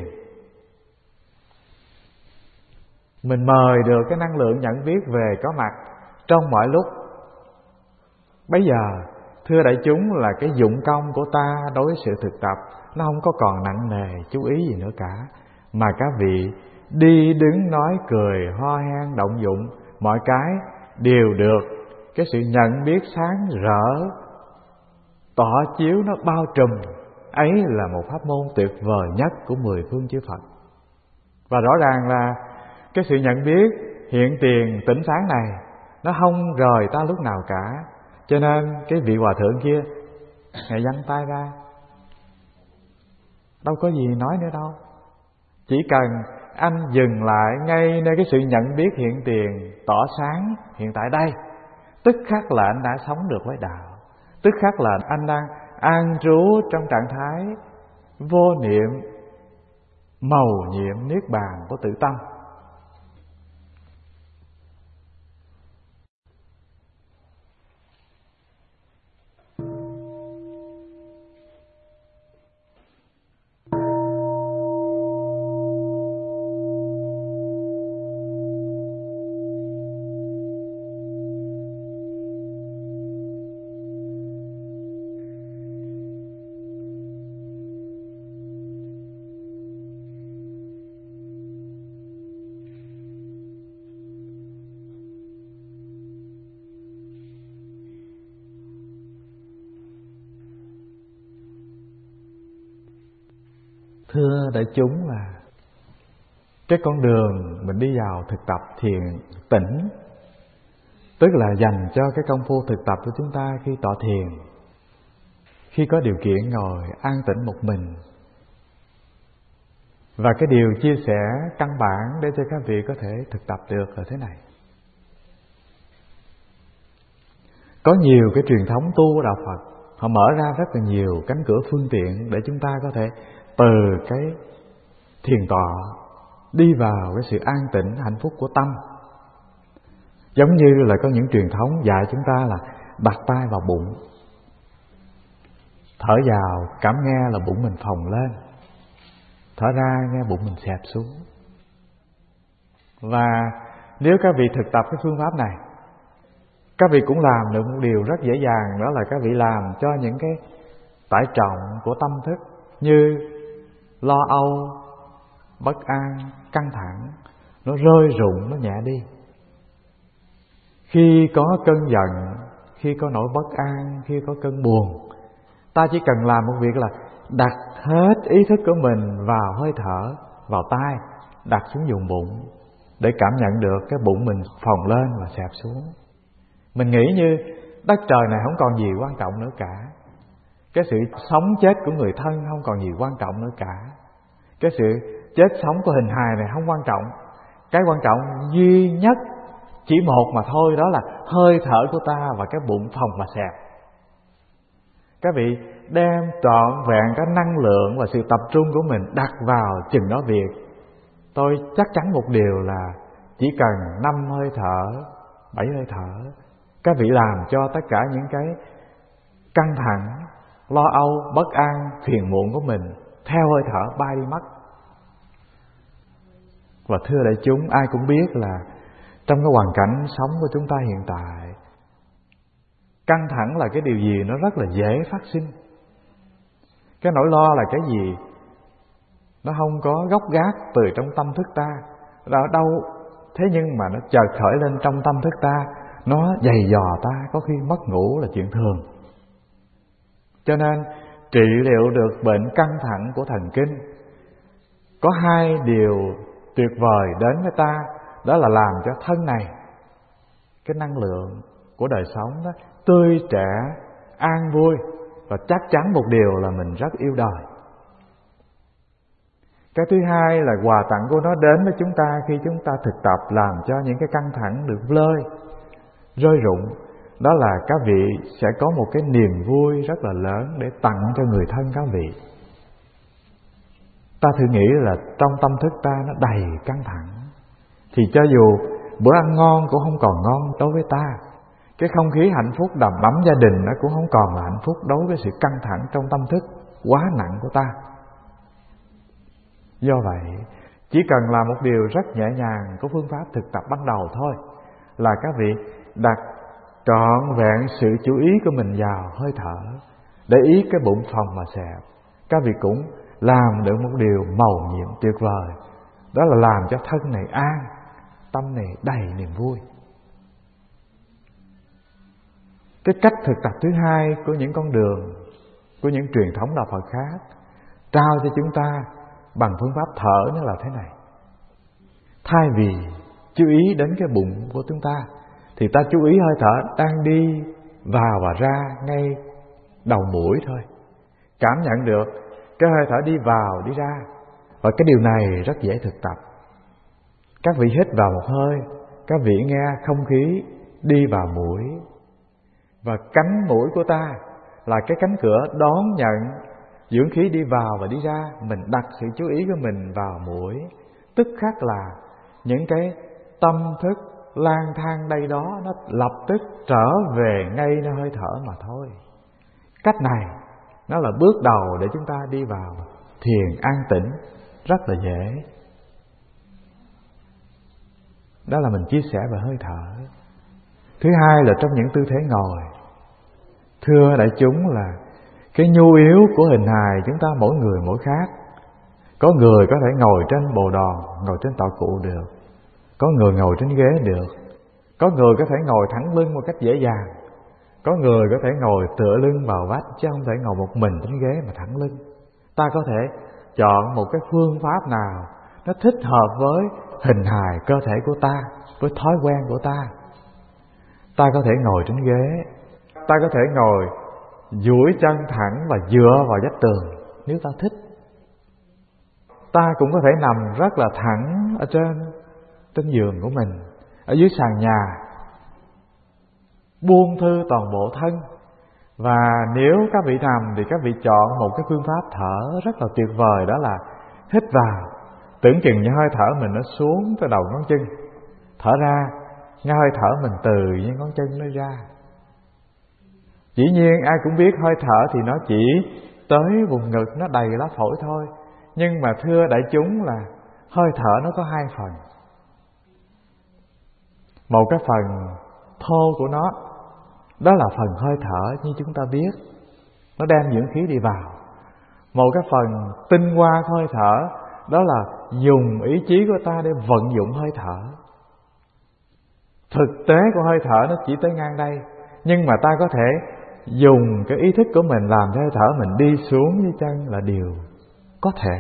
Mình mời được cái năng lượng nhận biết về có mặt trong mọi lúc. Bây giờ thưa đại chúng, là cái dụng công của ta đối với sự thực tập nó không có còn nặng nề chú ý gì nữa cả, mà các vị đi đứng nói cười ho hen động dụng, mọi cái đều được cái sự nhận biết sáng rỡ tỏ chiếu, nó bao trùm. Ấy là một pháp môn tuyệt vời nhất của mười phương chư Phật. Và rõ ràng là cái sự nhận biết hiện tiền tỉnh sáng này nó không rời ta lúc nào cả. Cho nên cái vị hòa thượng kia, ngài giăng tay ra, đâu có gì nói nữa đâu. Chỉ cần anh dừng lại ngay nơi cái sự nhận biết hiện tiền tỏ sáng hiện tại đây, tức khắc là anh đã sống được với đạo, tức khắc là anh đang an trú trong trạng thái vô niệm, mầu nhiệm niết bàn của tự tâm. Thưa đại chúng, là cái con đường mình đi vào thực tập thiền tĩnh, tức là dành cho cái công phu thực tập của chúng ta khi tọa thiền, khi có điều kiện ngồi an tĩnh một mình. Và cái điều chia sẻ căn bản để cho các vị có thể thực tập được là thế này. Có nhiều cái truyền thống tu của Đạo Phật, họ mở ra rất là nhiều cánh cửa phương tiện để chúng ta có thể từ cái thiền tọa đi vào cái sự an tĩnh hạnh phúc của tâm. Giống như là có những truyền thống dạy chúng ta là đặt tay vào bụng, thở vào cảm nghe là bụng mình phồng lên, thở ra nghe bụng mình xẹp xuống. Và nếu các vị thực tập cái phương pháp này, các vị cũng làm được một điều rất dễ dàng, đó là các vị làm cho những cái tải trọng của tâm thức như lo âu, bất an, căng thẳng, nó rơi rụng, nó nhẹ đi. Khi có cơn giận, khi có nỗi bất an, khi có cơn buồn, ta chỉ cần làm một việc là đặt hết ý thức của mình vào hơi thở, vào tai, đặt xuống vùng bụng để cảm nhận được cái bụng mình phồng lên và xẹp xuống. Mình nghĩ như đất trời này không còn gì quan trọng nữa cả. Cái sự sống chết của người thân không còn gì quan trọng nữa cả. Cái sự chết sống của hình hài này không quan trọng. Cái quan trọng duy nhất chỉ một mà thôi, đó là hơi thở của ta và cái bụng phồng và xẹp. Các vị đem trọn vẹn cái năng lượng và sự tập trung của mình đặt vào chừng đó việc. Tôi chắc chắn một điều là chỉ cần năm hơi thở, bảy hơi thở, các vị làm cho tất cả những cái căng thẳng, lo âu, bất an, phiền muộn của mình theo hơi thở bay đi mất. Và thưa đại chúng, ai cũng biết là trong cái hoàn cảnh sống của chúng ta hiện tại, căng thẳng là cái điều gì nó rất là dễ phát sinh. Cái nỗi lo là cái gì? Nó không có gốc gác từ trong tâm thức ta, ở đâu. Thế nhưng mà nó chợt khởi lên trong tâm thức ta, nó dày dò ta, có khi mất ngủ là chuyện thường. Cho nên trị liệu được bệnh căng thẳng của thần kinh, có hai điều tuyệt vời đến với ta, đó là làm cho thân này, cái năng lượng của đời sống đó, tươi trẻ, an vui, và chắc chắn một điều là mình rất yêu đời. Cái thứ hai là quà tặng của nó đến với chúng ta khi chúng ta thực tập làm cho những cái căng thẳng được lơi, rơi rụng. Đó là các vị sẽ có một cái niềm vui rất là lớn để tặng cho người thân các vị. Ta thử nghĩ là trong tâm thức ta nó đầy căng thẳng, thì cho dù bữa ăn ngon cũng không còn ngon đối với ta. Cái không khí hạnh phúc đầm ấm gia đình nó cũng không còn là hạnh phúc đối với sự căng thẳng trong tâm thức quá nặng của ta. Do vậy, chỉ cần làm một điều rất nhẹ nhàng của phương pháp thực tập ban đầu thôi, là các vị đặt trọn vẹn sự chú ý của mình vào hơi thở, để ý cái bụng phồng và xẹp. Các vị cũng làm được một điều mầu nhiệm tuyệt vời, đó là làm cho thân này an, tâm này đầy niềm vui. Cái cách thực tập thứ hai của những con đường, của những truyền thống đạo Phật khác trao cho chúng ta bằng phương pháp thở nó là thế này. Thay vì chú ý đến cái bụng của chúng ta, thì ta chú ý hơi thở đang đi vào và ra ngay đầu mũi thôi. Cảm nhận được cái hơi thở đi vào, đi ra. Và cái điều này rất dễ thực tập. Các vị hít vào một hơi, các vị nghe không khí đi vào mũi. Và cánh mũi của ta là cái cánh cửa đón nhận dưỡng khí đi vào và đi ra. Mình đặt sự chú ý của mình vào mũi, tức khắc là những cái tâm thức lang thang đây đó nó lập tức trở về ngay nơi hơi thở mà thôi. Cách này nó là bước đầu để chúng ta đi vào thiền an tĩnh rất là dễ. Đó là mình chia sẻ về hơi thở. Thứ hai là trong những tư thế ngồi. Thưa đại chúng là cái nhu yếu của hình hài chúng ta mỗi người mỗi khác. Có người có thể ngồi trên bồ đòn, ngồi trên tọa cụ được. Có người ngồi trên ghế được. Có người có thể ngồi thẳng lưng một cách dễ dàng. Có người có thể ngồi tựa lưng vào vách, chứ không thể ngồi một mình trên ghế mà thẳng lưng. Ta có thể chọn một cái phương pháp nào nó thích hợp với hình hài cơ thể của ta, với thói quen của ta. Ta có thể ngồi trên ghế, ta có thể ngồi duỗi chân thẳng và dựa vào vách tường nếu ta thích. Ta cũng có thể nằm rất là thẳng ở trên trên giường của mình, ở dưới sàn nhà, buông thư toàn bộ thân. Và nếu các vị nằm thì các vị chọn một cái phương pháp thở rất là tuyệt vời, đó là hít vào, tưởng chừng như hơi thở mình nó xuống tới đầu ngón chân, thở ra, nghe hơi thở mình từ những ngón chân nó ra. Dĩ nhiên ai cũng biết hơi thở thì nó chỉ tới vùng ngực, nó đầy lá phổi thôi. Nhưng mà thưa đại chúng là hơi thở nó có hai phần. Một cái phần thô của nó, đó là phần hơi thở như chúng ta biết, nó đem dưỡng khí đi vào. Một cái phần tinh hoa của hơi thở, đó là dùng ý chí của ta để vận dụng hơi thở. Thực tế của hơi thở nó chỉ tới ngang đây, nhưng mà ta có thể dùng cái ý thức của mình làm cho hơi thở mình đi xuống dưới chân là điều có thể.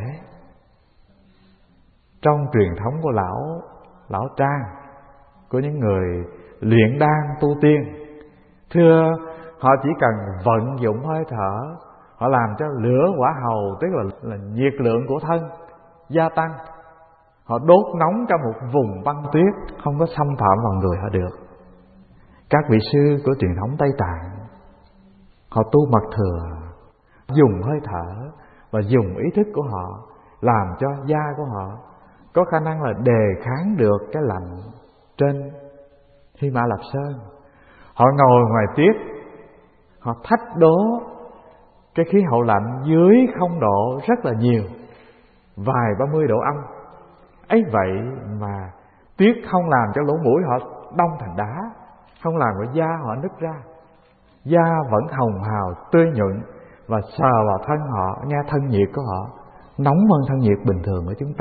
Trong truyền thống của lão lão Trang, của những người luyện đan tu tiên, thưa họ chỉ cần vận dụng hơi thở, họ làm cho lửa hỏa hầu, tức là, là nhiệt lượng của thân gia tăng. Họ đốt nóng cả một vùng băng tuyết, không có xâm phạm vào người họ được. Các vị sư của truyền thống Tây Tạng, họ tu mật thừa, dùng hơi thở và dùng ý thức của họ làm cho da của họ có khả năng là đề kháng được cái lạnh trên Hy Mã Lạp Sơn. Họ ngồi ngoài tuyết, họ thách đố cái khí hậu lạnh dưới không độ rất là nhiều, vài ba mươi độ âm. Ấy vậy mà tuyết không làm cho lỗ mũi họ đông thành đá, không làm cho da họ nứt ra. Da vẫn hồng hào tươi nhuận, và sờ vào thân họ, nghe thân nhiệt của họ nóng hơn thân nhiệt bình thường của chúng ta.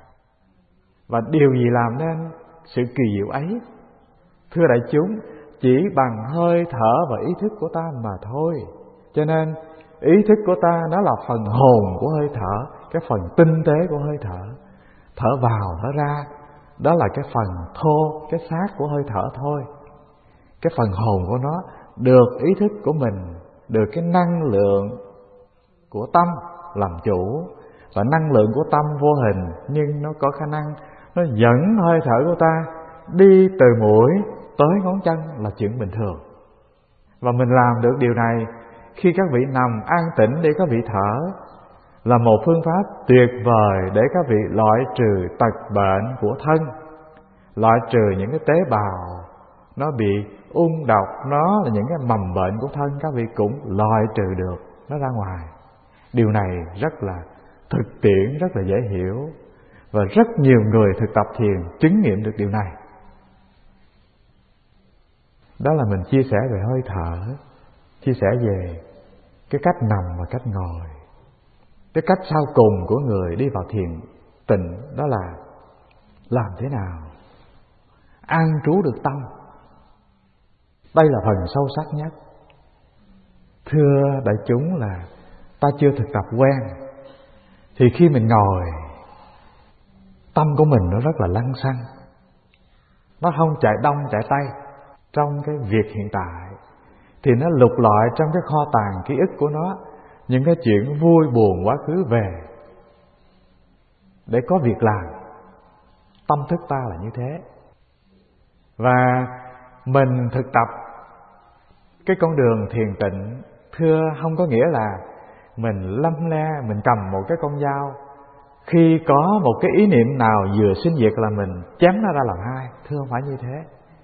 Và điều gì làm nên sự kỳ diệu ấy? Thưa đại chúng, chỉ bằng hơi thở và ý thức của ta mà thôi. Cho nên ý thức của ta nó là phần hồn của hơi thở, cái phần tinh tế của hơi thở. Thở vào, thở ra, đó là cái phần thô, cái xác của hơi thở thôi. Cái phần hồn của nó được ý thức của mình, được cái năng lượng của tâm làm chủ. Và năng lượng của tâm vô hình, nhưng nó có khả năng nó dẫn hơi thở của ta đi từ mũi tới ngón chân là chuyện bình thường. Và mình làm được điều này khi các vị nằm an tĩnh để các vị thở, là một phương pháp tuyệt vời để các vị loại trừ tật bệnh của thân, loại trừ những cái tế bào nó bị ung độc, nó là những cái mầm bệnh của thân, các vị cũng loại trừ được nó ra ngoài. Điều này rất là thực tiễn, rất là dễ hiểu, và rất nhiều người thực tập thiền chứng nghiệm được điều này. Đó là mình chia sẻ về hơi thở, chia sẻ về cái cách nằm và cách ngồi. Cái cách sau cùng của người đi vào thiền tịnh đó là làm thế nào an trú được tâm. Đây là phần sâu sắc nhất. Thưa đại chúng là ta chưa thực tập quen, thì khi mình ngồi, tâm của mình nó rất là lăng xăng, nó không chạy đông chạy tây trong cái việc hiện tại, thì nó lục lọi trong cái kho tàng ký ức của nó những cái chuyện vui buồn quá khứ về để có việc làm. Tâm thức ta là như thế. Và mình thực tập cái con đường thiền tịnh, thưa không có nghĩa là mình lăm le, mình cầm một cái con dao, khi có một cái ý niệm nào vừa sinh diệt là mình chém nó ra làm hai. Thưa không phải như thế.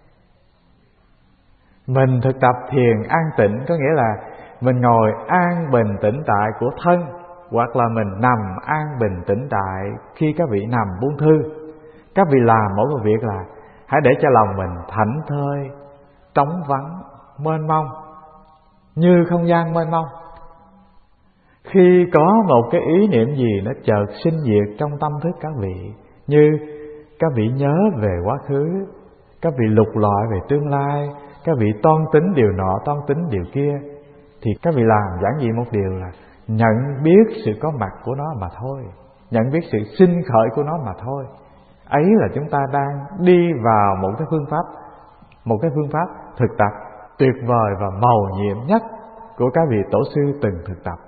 Mình thực tập thiền an tịnh có nghĩa là mình ngồi an bình tĩnh tại của thân, hoặc là mình nằm an bình tĩnh tại khi các vị nằm buông thư. Các vị làm mỗi một việc là hãy để cho lòng mình thảnh thơi, trống vắng, mênh mông, như không gian mênh mông. Khi có một cái ý niệm gì nó chợt sinh diệt trong tâm thức các vị, như các vị nhớ về quá khứ, các vị lục lọi về tương lai, các vị toan tính điều nọ, toan tính điều kia, thì các vị làm giản dị một điều là nhận biết sự có mặt của nó mà thôi, nhận biết sự sinh khởi của nó mà thôi. Ấy là chúng ta đang đi vào một cái phương pháp, một cái phương pháp thực tập tuyệt vời và mầu nhiệm nhất của các vị tổ sư từng thực tập.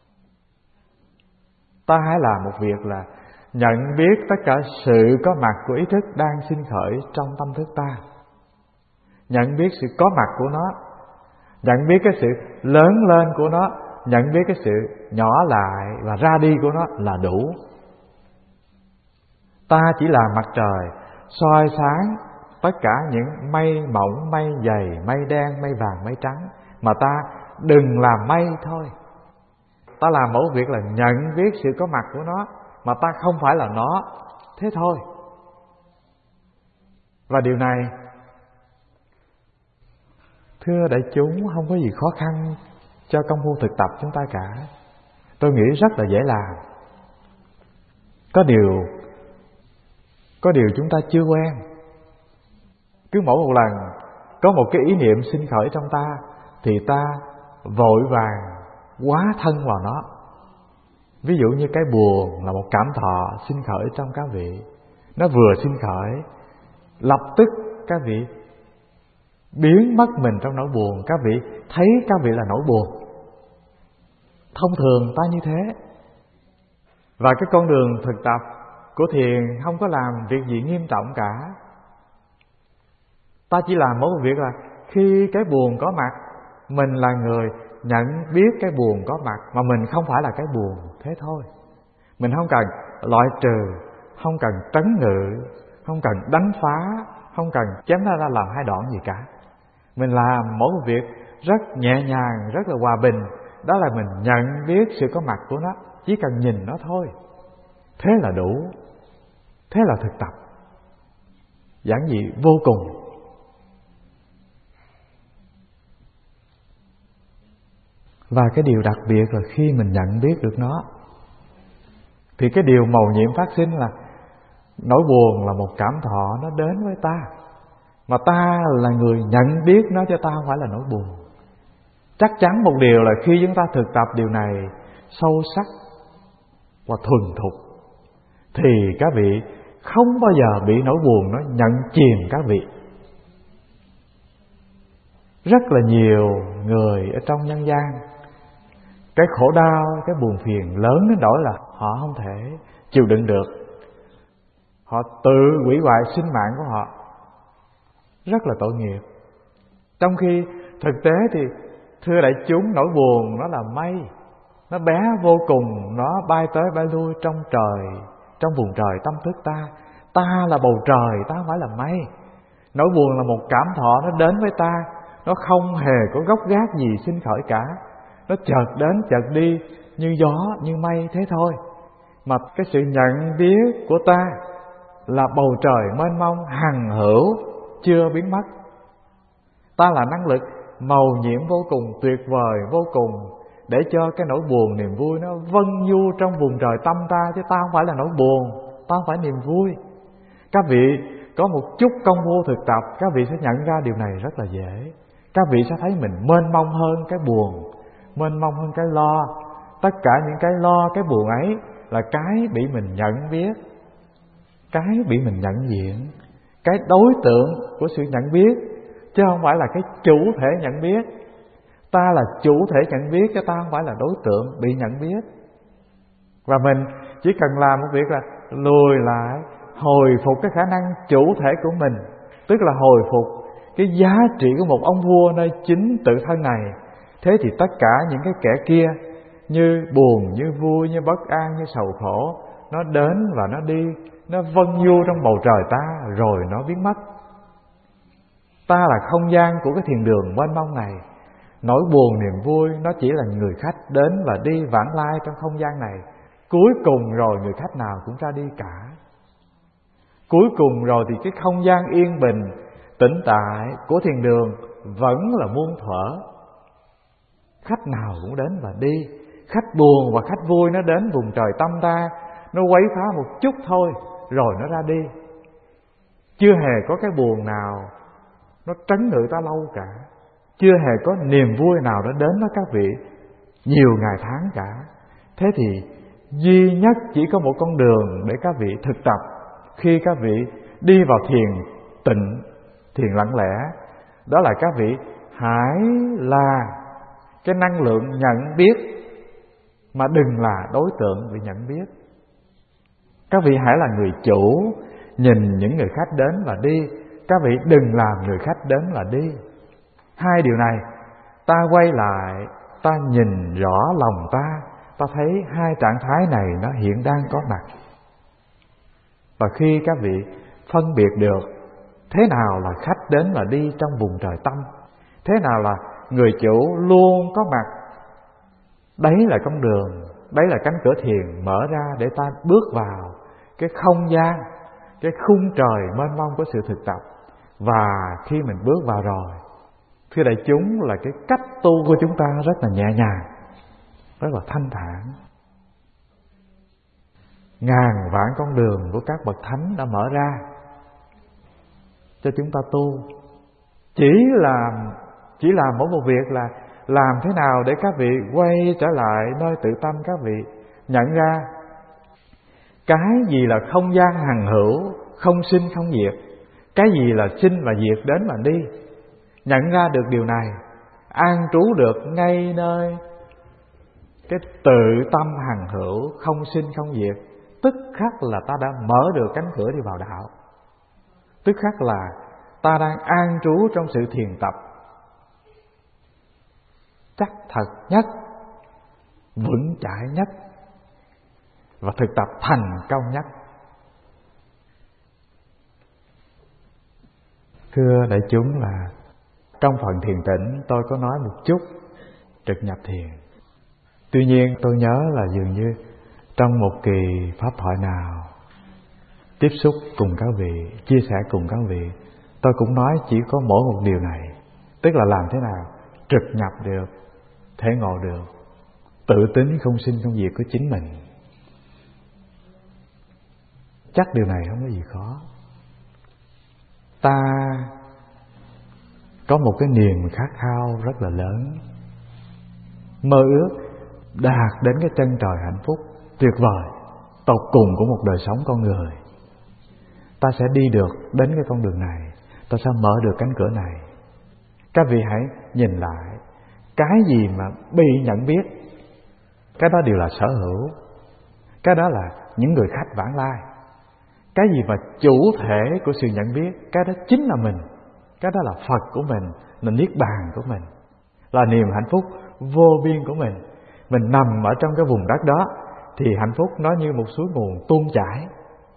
Ta hãy làm một việc là nhận biết tất cả sự có mặt của ý thức đang sinh khởi trong tâm thức ta. Nhận biết sự có mặt của nó, nhận biết cái sự lớn lên của nó, nhận biết cái sự nhỏ lại và ra đi của nó là đủ. Ta chỉ là mặt trời soi sáng tất cả những mây mỏng, mây dày, mây đen, mây vàng, mây trắng, mà ta đừng làm mây thôi. Ta làm mỗi việc là nhận biết sự có mặt của nó, mà ta không phải là nó, thế thôi. Và điều này, thưa đại chúng, không có gì khó khăn cho công phu thực tập chúng ta cả. Tôi nghĩ rất là dễ làm. Có điều Có điều chúng ta chưa quen. Cứ mỗi một lần có một cái ý niệm sinh khởi trong ta, thì ta vội vàng quá thân vào nó. Ví dụ như cái buồn là một cảm thọ sinh khởi trong các vị. Nó vừa sinh khởi, lập tức các vị biến mất mình trong nỗi buồn. Các vị thấy các vị là nỗi buồn. Thông thường ta như thế. Và cái con đường thực tập của thiền không có làm việc gì nghiêm trọng cả. Ta chỉ làm mỗi một việc là khi cái buồn có mặt, mình là người nhận biết cái buồn có mặt, mà mình không phải là cái buồn, thế thôi. Mình không cần loại trừ, không cần trấn ngự, không cần đánh phá, không cần chém nó ra làm hai đoạn gì cả. Mình làm mỗi một việc rất nhẹ nhàng, rất là hòa bình. Đó là mình nhận biết sự có mặt của nó, chỉ cần nhìn nó thôi. Thế là đủ. Thế là thực tập. Giản dị vô cùng. Và cái điều đặc biệt là khi mình nhận biết được nó, thì cái điều mầu nhiệm phát sinh là nỗi buồn là một cảm thọ nó đến với ta, mà ta là người nhận biết nó, cho ta không phải là nỗi buồn. Chắc chắn một điều là khi chúng ta thực tập điều này sâu sắc và thuần thục, thì các vị không bao giờ bị nỗi buồn nó nhận chìm các vị. Rất là nhiều người ở trong nhân gian, cái khổ đau, cái buồn phiền lớn đến nỗi là họ không thể chịu đựng được. Họ tự hủy hoại sinh mạng của họ. Rất là tội nghiệp. Trong khi thực tế thì thưa đại chúng, nỗi buồn nó là mây, nó bé vô cùng, nó bay tới bay lui trong trời, trong vùng trời tâm thức ta. Ta là bầu trời, ta không phải là mây. Nỗi buồn là một cảm thọ nó đến với ta, nó không hề có gốc gác gì sinh khởi cả. Nó chợt đến chợt đi như gió, như mây thế thôi. Mà cái sự nhận biết của ta là bầu trời mênh mông hằng hữu, chưa biến mất. Ta là năng lực mầu nhiệm vô cùng, tuyệt vời vô cùng, để cho cái nỗi buồn niềm vui nó vân du trong vùng trời tâm ta. Chứ ta không phải là nỗi buồn, ta không phải niềm vui. Các vị có một chút công phu thực tập, các vị sẽ nhận ra điều này rất là dễ. Các vị sẽ thấy mình mênh mông hơn cái buồn, mênh mông hơn cái lo. Tất cả những cái lo, cái buồn ấy là cái bị mình nhận biết, cái bị mình nhận diện, cái đối tượng của sự nhận biết, chứ không phải là cái chủ thể nhận biết. Ta là chủ thể nhận biết, chứ ta không phải là đối tượng bị nhận biết. Và mình chỉ cần làm một việc là lùi lại, hồi phục cái khả năng chủ thể của mình, tức là hồi phục cái giá trị của một ông vua nơi chính tự thân này. Thế thì tất cả những cái kẻ kia, như buồn, như vui, như bất an, như sầu khổ, nó đến và nó đi, nó vân du trong bầu trời ta, rồi nó biến mất. Ta là không gian của cái thiền đường mênh mông này. Nỗi buồn, niềm vui nó chỉ là người khách đến và đi vãng lai trong không gian này. Cuối cùng rồi người khách nào cũng ra đi cả. Cuối cùng rồi thì cái không gian yên bình, tĩnh tại của thiền đường vẫn là muôn thuở. Khách nào cũng đến và đi. Khách buồn và khách vui nó đến vùng trời tâm ta, nó quấy phá một chút thôi, rồi nó ra đi. Chưa hề có cái buồn nào nó trấn ngự ta lâu cả. Chưa hề có niềm vui nào đó đến với các vị nhiều ngày tháng cả. Thế thì duy nhất chỉ có một con đường để các vị thực tập. Khi các vị đi vào thiền tịnh, thiền lặng lẽ, đó là các vị hãy là cái năng lượng nhận biết, mà đừng là đối tượng bị nhận biết. Các vị hãy là người chủ, nhìn những người khách đến và đi. Các vị đừng làm người khách đến là đi. Hai điều này, ta quay lại, ta nhìn rõ lòng ta, ta thấy hai trạng thái này nó hiện đang có mặt. Và khi các vị phân biệt được thế nào là khách đến là đi trong vùng trời tâm, thế nào là người chủ luôn có mặt, đấy là con đường, đấy là cánh cửa thiền mở ra để ta bước vào cái không gian, cái khung trời mênh mông của sự thực tập. Và khi mình bước vào rồi, thưa đại chúng, là cái cách tu của chúng ta rất là nhẹ nhàng, rất là thanh thản. Ngàn vạn con đường của các bậc thánh đã mở ra cho chúng ta tu. Chỉ là chỉ là mỗi một việc là làm thế nào để các vị quay trở lại nơi tự tâm. Các vị nhận ra cái gì là không gian hằng hữu, không sinh không diệt, cái gì là sinh và diệt đến và đi. Nhận ra được điều này, an trú được ngay nơi cái tự tâm hằng hữu, không sinh không diệt, tức khắc là ta đã mở được cánh cửa đi vào đạo. Tức khắc là ta đang an trú trong sự thiền tập chắc thật nhất, vững chãi nhất, và thực tập thành công nhất. Thưa đại chúng, là trong phần thiền tĩnh tôi có nói một chút trực nhập thiền. Tuy nhiên tôi nhớ là dường như trong một kỳ pháp thoại nào tiếp xúc cùng các vị, chia sẻ cùng các vị, tôi cũng nói chỉ có mỗi một điều này, tức là làm thế nào trực nhập được, thể ngộ được tự tính không sinh không diệt của chính mình. Chắc điều này không có gì khó. Ta có một cái niềm khát khao rất là lớn, mơ ước đạt đến cái chân trời hạnh phúc tuyệt vời tột cùng của một đời sống con người. Ta sẽ đi được đến cái con đường này, ta sẽ mở được cánh cửa này. Các vị hãy nhìn lại, cái gì mà bị nhận biết, cái đó đều là sở hữu, cái đó là những người khách vãng lai. Cái gì mà chủ thể của sự nhận biết, cái đó chính là mình, cái đó là Phật của mình, là Niết Bàn của mình, là niềm hạnh phúc vô biên của mình. Mình nằm ở trong cái vùng đất đó thì hạnh phúc nó như một suối nguồn tuôn chảy.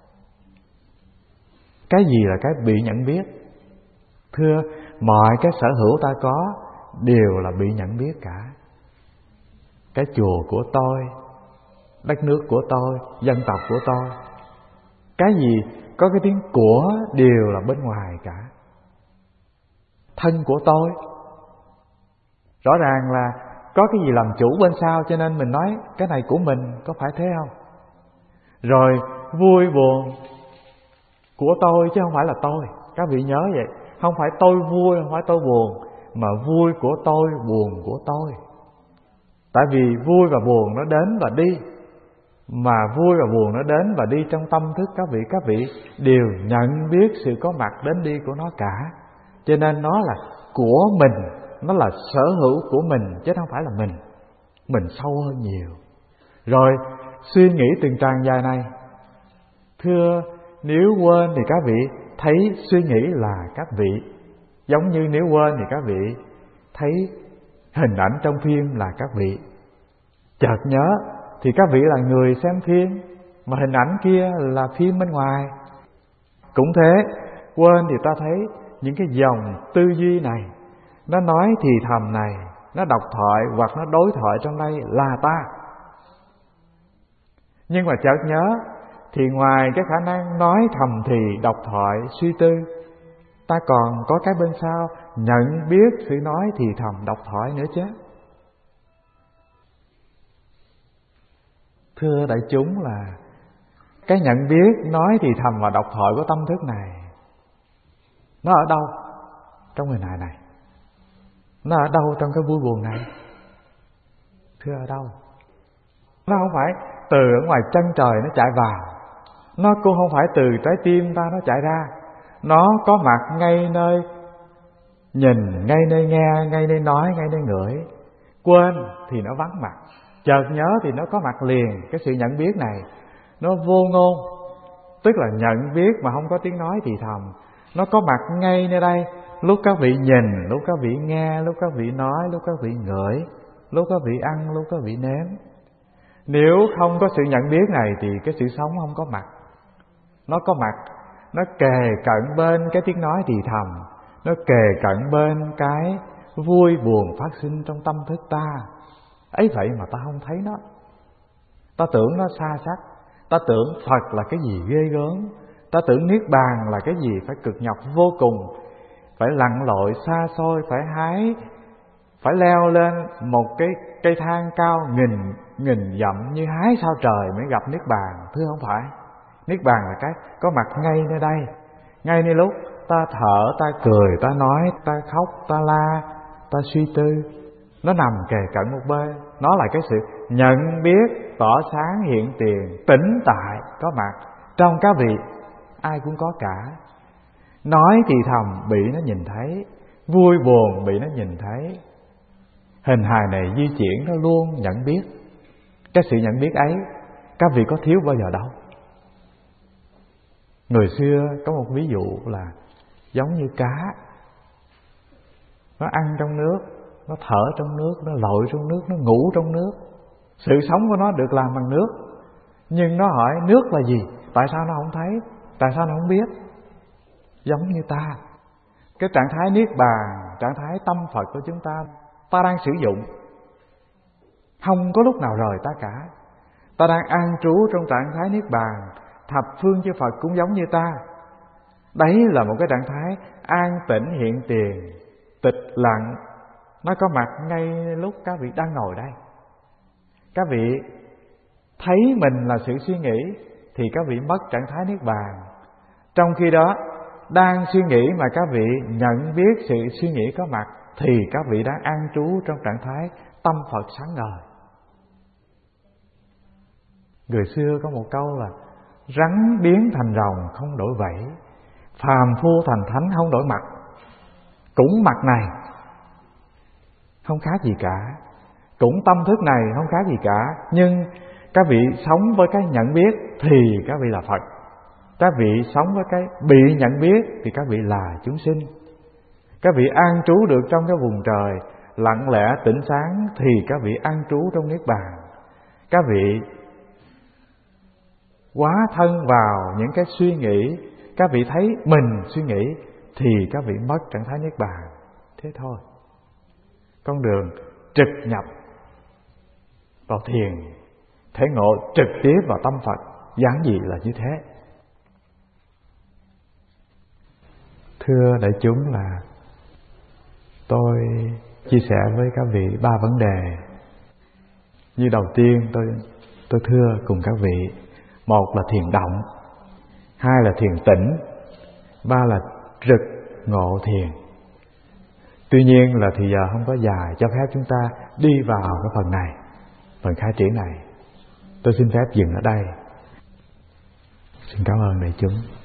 Cái gì là cái bị nhận biết? Thưa, mọi cái sở hữu ta có đều là bị nhận biết cả. Cái chùa của tôi, đất nước của tôi, dân tộc của tôi, cái gì có cái tiếng của đều là bên ngoài cả. Thân của tôi, rõ ràng là có cái gì làm chủ bên sau, cho nên mình nói cái này của mình, có phải thế không? Rồi vui buồn của tôi chứ không phải là tôi. Các vị nhớ vậy, không phải tôi vui, không phải tôi buồn, mà vui của tôi, buồn của tôi. Tại vì vui và buồn nó đến và đi, mà vui và buồn nó đến và đi trong tâm thức các vị, các vị đều nhận biết sự có mặt đến đi của nó cả. Cho nên nó là của mình, nó là sở hữu của mình chứ không phải là mình. Mình sâu hơn nhiều. Rồi suy nghĩ từng tràng dài này, thưa, nếu quên thì các vị thấy suy nghĩ là các vị, giống như nếu quên thì các vị thấy hình ảnh trong phim là các vị. Chợt nhớ thì các vị là người xem phim, mà hình ảnh kia là phim bên ngoài. Cũng thế, quên thì ta thấy những cái dòng tư duy này, nó nói thì thầm này, nó độc thoại hoặc nó đối thoại trong đây là ta. Nhưng mà chợt nhớ thì ngoài cái khả năng nói thầm thì, độc thoại, suy tư, ta còn có cái bên sau nhận biết sự nói thì thầm độc thoại nữa chứ. Thưa đại chúng, là cái nhận biết, nói thì thầm và độc thoại của tâm thức này, nó ở đâu trong người này này? Nó ở đâu trong cái vui buồn này? Thưa, ở đâu? Nó không phải từ ở ngoài chân trời nó chạy vào, nó cũng không phải từ trái tim ta nó chạy ra. Nó có mặt ngay nơi nhìn, ngay nơi nghe, ngay nơi nói, ngay nơi ngửi. quên thì nó vắng mặt, chợt nhớ thì nó có mặt liền. Cái sự nhận biết này nó vô ngôn, tức là nhận biết mà không có tiếng nói thì thầm. Nó có mặt ngay nơi đây, lúc các vị nhìn, lúc các vị nghe, lúc các vị nói, lúc các vị ngửi, lúc các vị ăn, lúc các vị nếm. Nếu không có sự nhận biết này thì cái sự sống không có mặt. Nó có mặt, nó kề cận bên cái tiếng nói thì thầm, nó kề cận bên cái vui buồn phát sinh trong tâm thức ta. Ấy vậy mà ta không thấy nó. Ta tưởng nó xa xắc, ta tưởng Phật là cái gì ghê gớm, ta tưởng Niết Bàn là cái gì phải cực nhọc vô cùng, phải lặn lội xa xôi, phải hái, phải leo lên một cái cây thang cao nghìn nghìn dặm như hái sao trời mới gặp Niết Bàn. Thưa không phải. Niết Bàn là cái có mặt ngay nơi đây, ngay nơi lúc ta thở, ta cười, ta nói, ta khóc, ta la, ta suy tư. Nó nằm kề cận một bên. Nó là cái sự nhận biết, tỏ sáng, hiện tiền, tĩnh tại, có mặt trong các vị. Ai cũng có cả. Nói thì thầm bị nó nhìn thấy, vui buồn bị nó nhìn thấy. Hình hài này di chuyển nó luôn nhận biết. Cái sự nhận biết ấy các vị có thiếu bao giờ đâu. Người xưa có một ví dụ là giống như cá. Nó ăn trong nước, nó thở trong nước, nó lội trong nước, nó ngủ trong nước. Sự sống của nó được làm bằng nước. Nhưng nó hỏi nước là gì? Tại sao nó không thấy? Tại sao nó không biết? Giống như ta, cái trạng thái Niết Bàn, trạng thái tâm Phật của chúng ta, ta đang sử dụng, không có lúc nào rời ta cả. Ta đang an trú trong trạng thái Niết Bàn. Thập phương chư Phật cũng giống như ta. Đấy là một cái trạng thái an tĩnh hiện tiền, tịch lặng. Nó có mặt ngay lúc các vị đang ngồi đây. Các vị thấy mình là sự suy nghĩ thì các vị mất trạng thái Niết Bàn. Trong khi đó đang suy nghĩ mà các vị nhận biết sự suy nghĩ có mặt thì các vị đang an trú trong trạng thái tâm Phật sáng ngời. Người xưa có một câu là rắn biến thành rồng không đổi vẫy, phàm phu thành thánh không đổi mặt. Cũng mặt này không khác gì cả, cũng tâm thức này không khác gì cả. Nhưng các vị sống với cái nhận biết thì các vị là Phật. Các vị sống với cái bị nhận biết thì các vị là chúng sinh. Các vị an trú được trong cái vùng trời lặng lẽ tĩnh sáng thì các vị an trú trong Niết Bàn. Các vị quá thân vào những cái suy nghĩ, các vị thấy mình suy nghĩ thì các vị mất trạng thái Niết Bàn. Thế thôi. Con đường trực nhập vào thiền, thể ngộ trực tiếp vào tâm Phật, giản dị là như thế. Thưa đại chúng, là tôi chia sẻ với các vị ba vấn đề. Như đầu tiên tôi tôi thưa cùng các vị, một là thiền động, hai là thiền tĩnh, ba là trực ngộ thiền. Tuy nhiên là thì giờ không có dài cho phép chúng ta đi vào cái phần này, phần khai triển này. Tôi xin phép dừng ở đây. Xin cảm ơn đại chúng.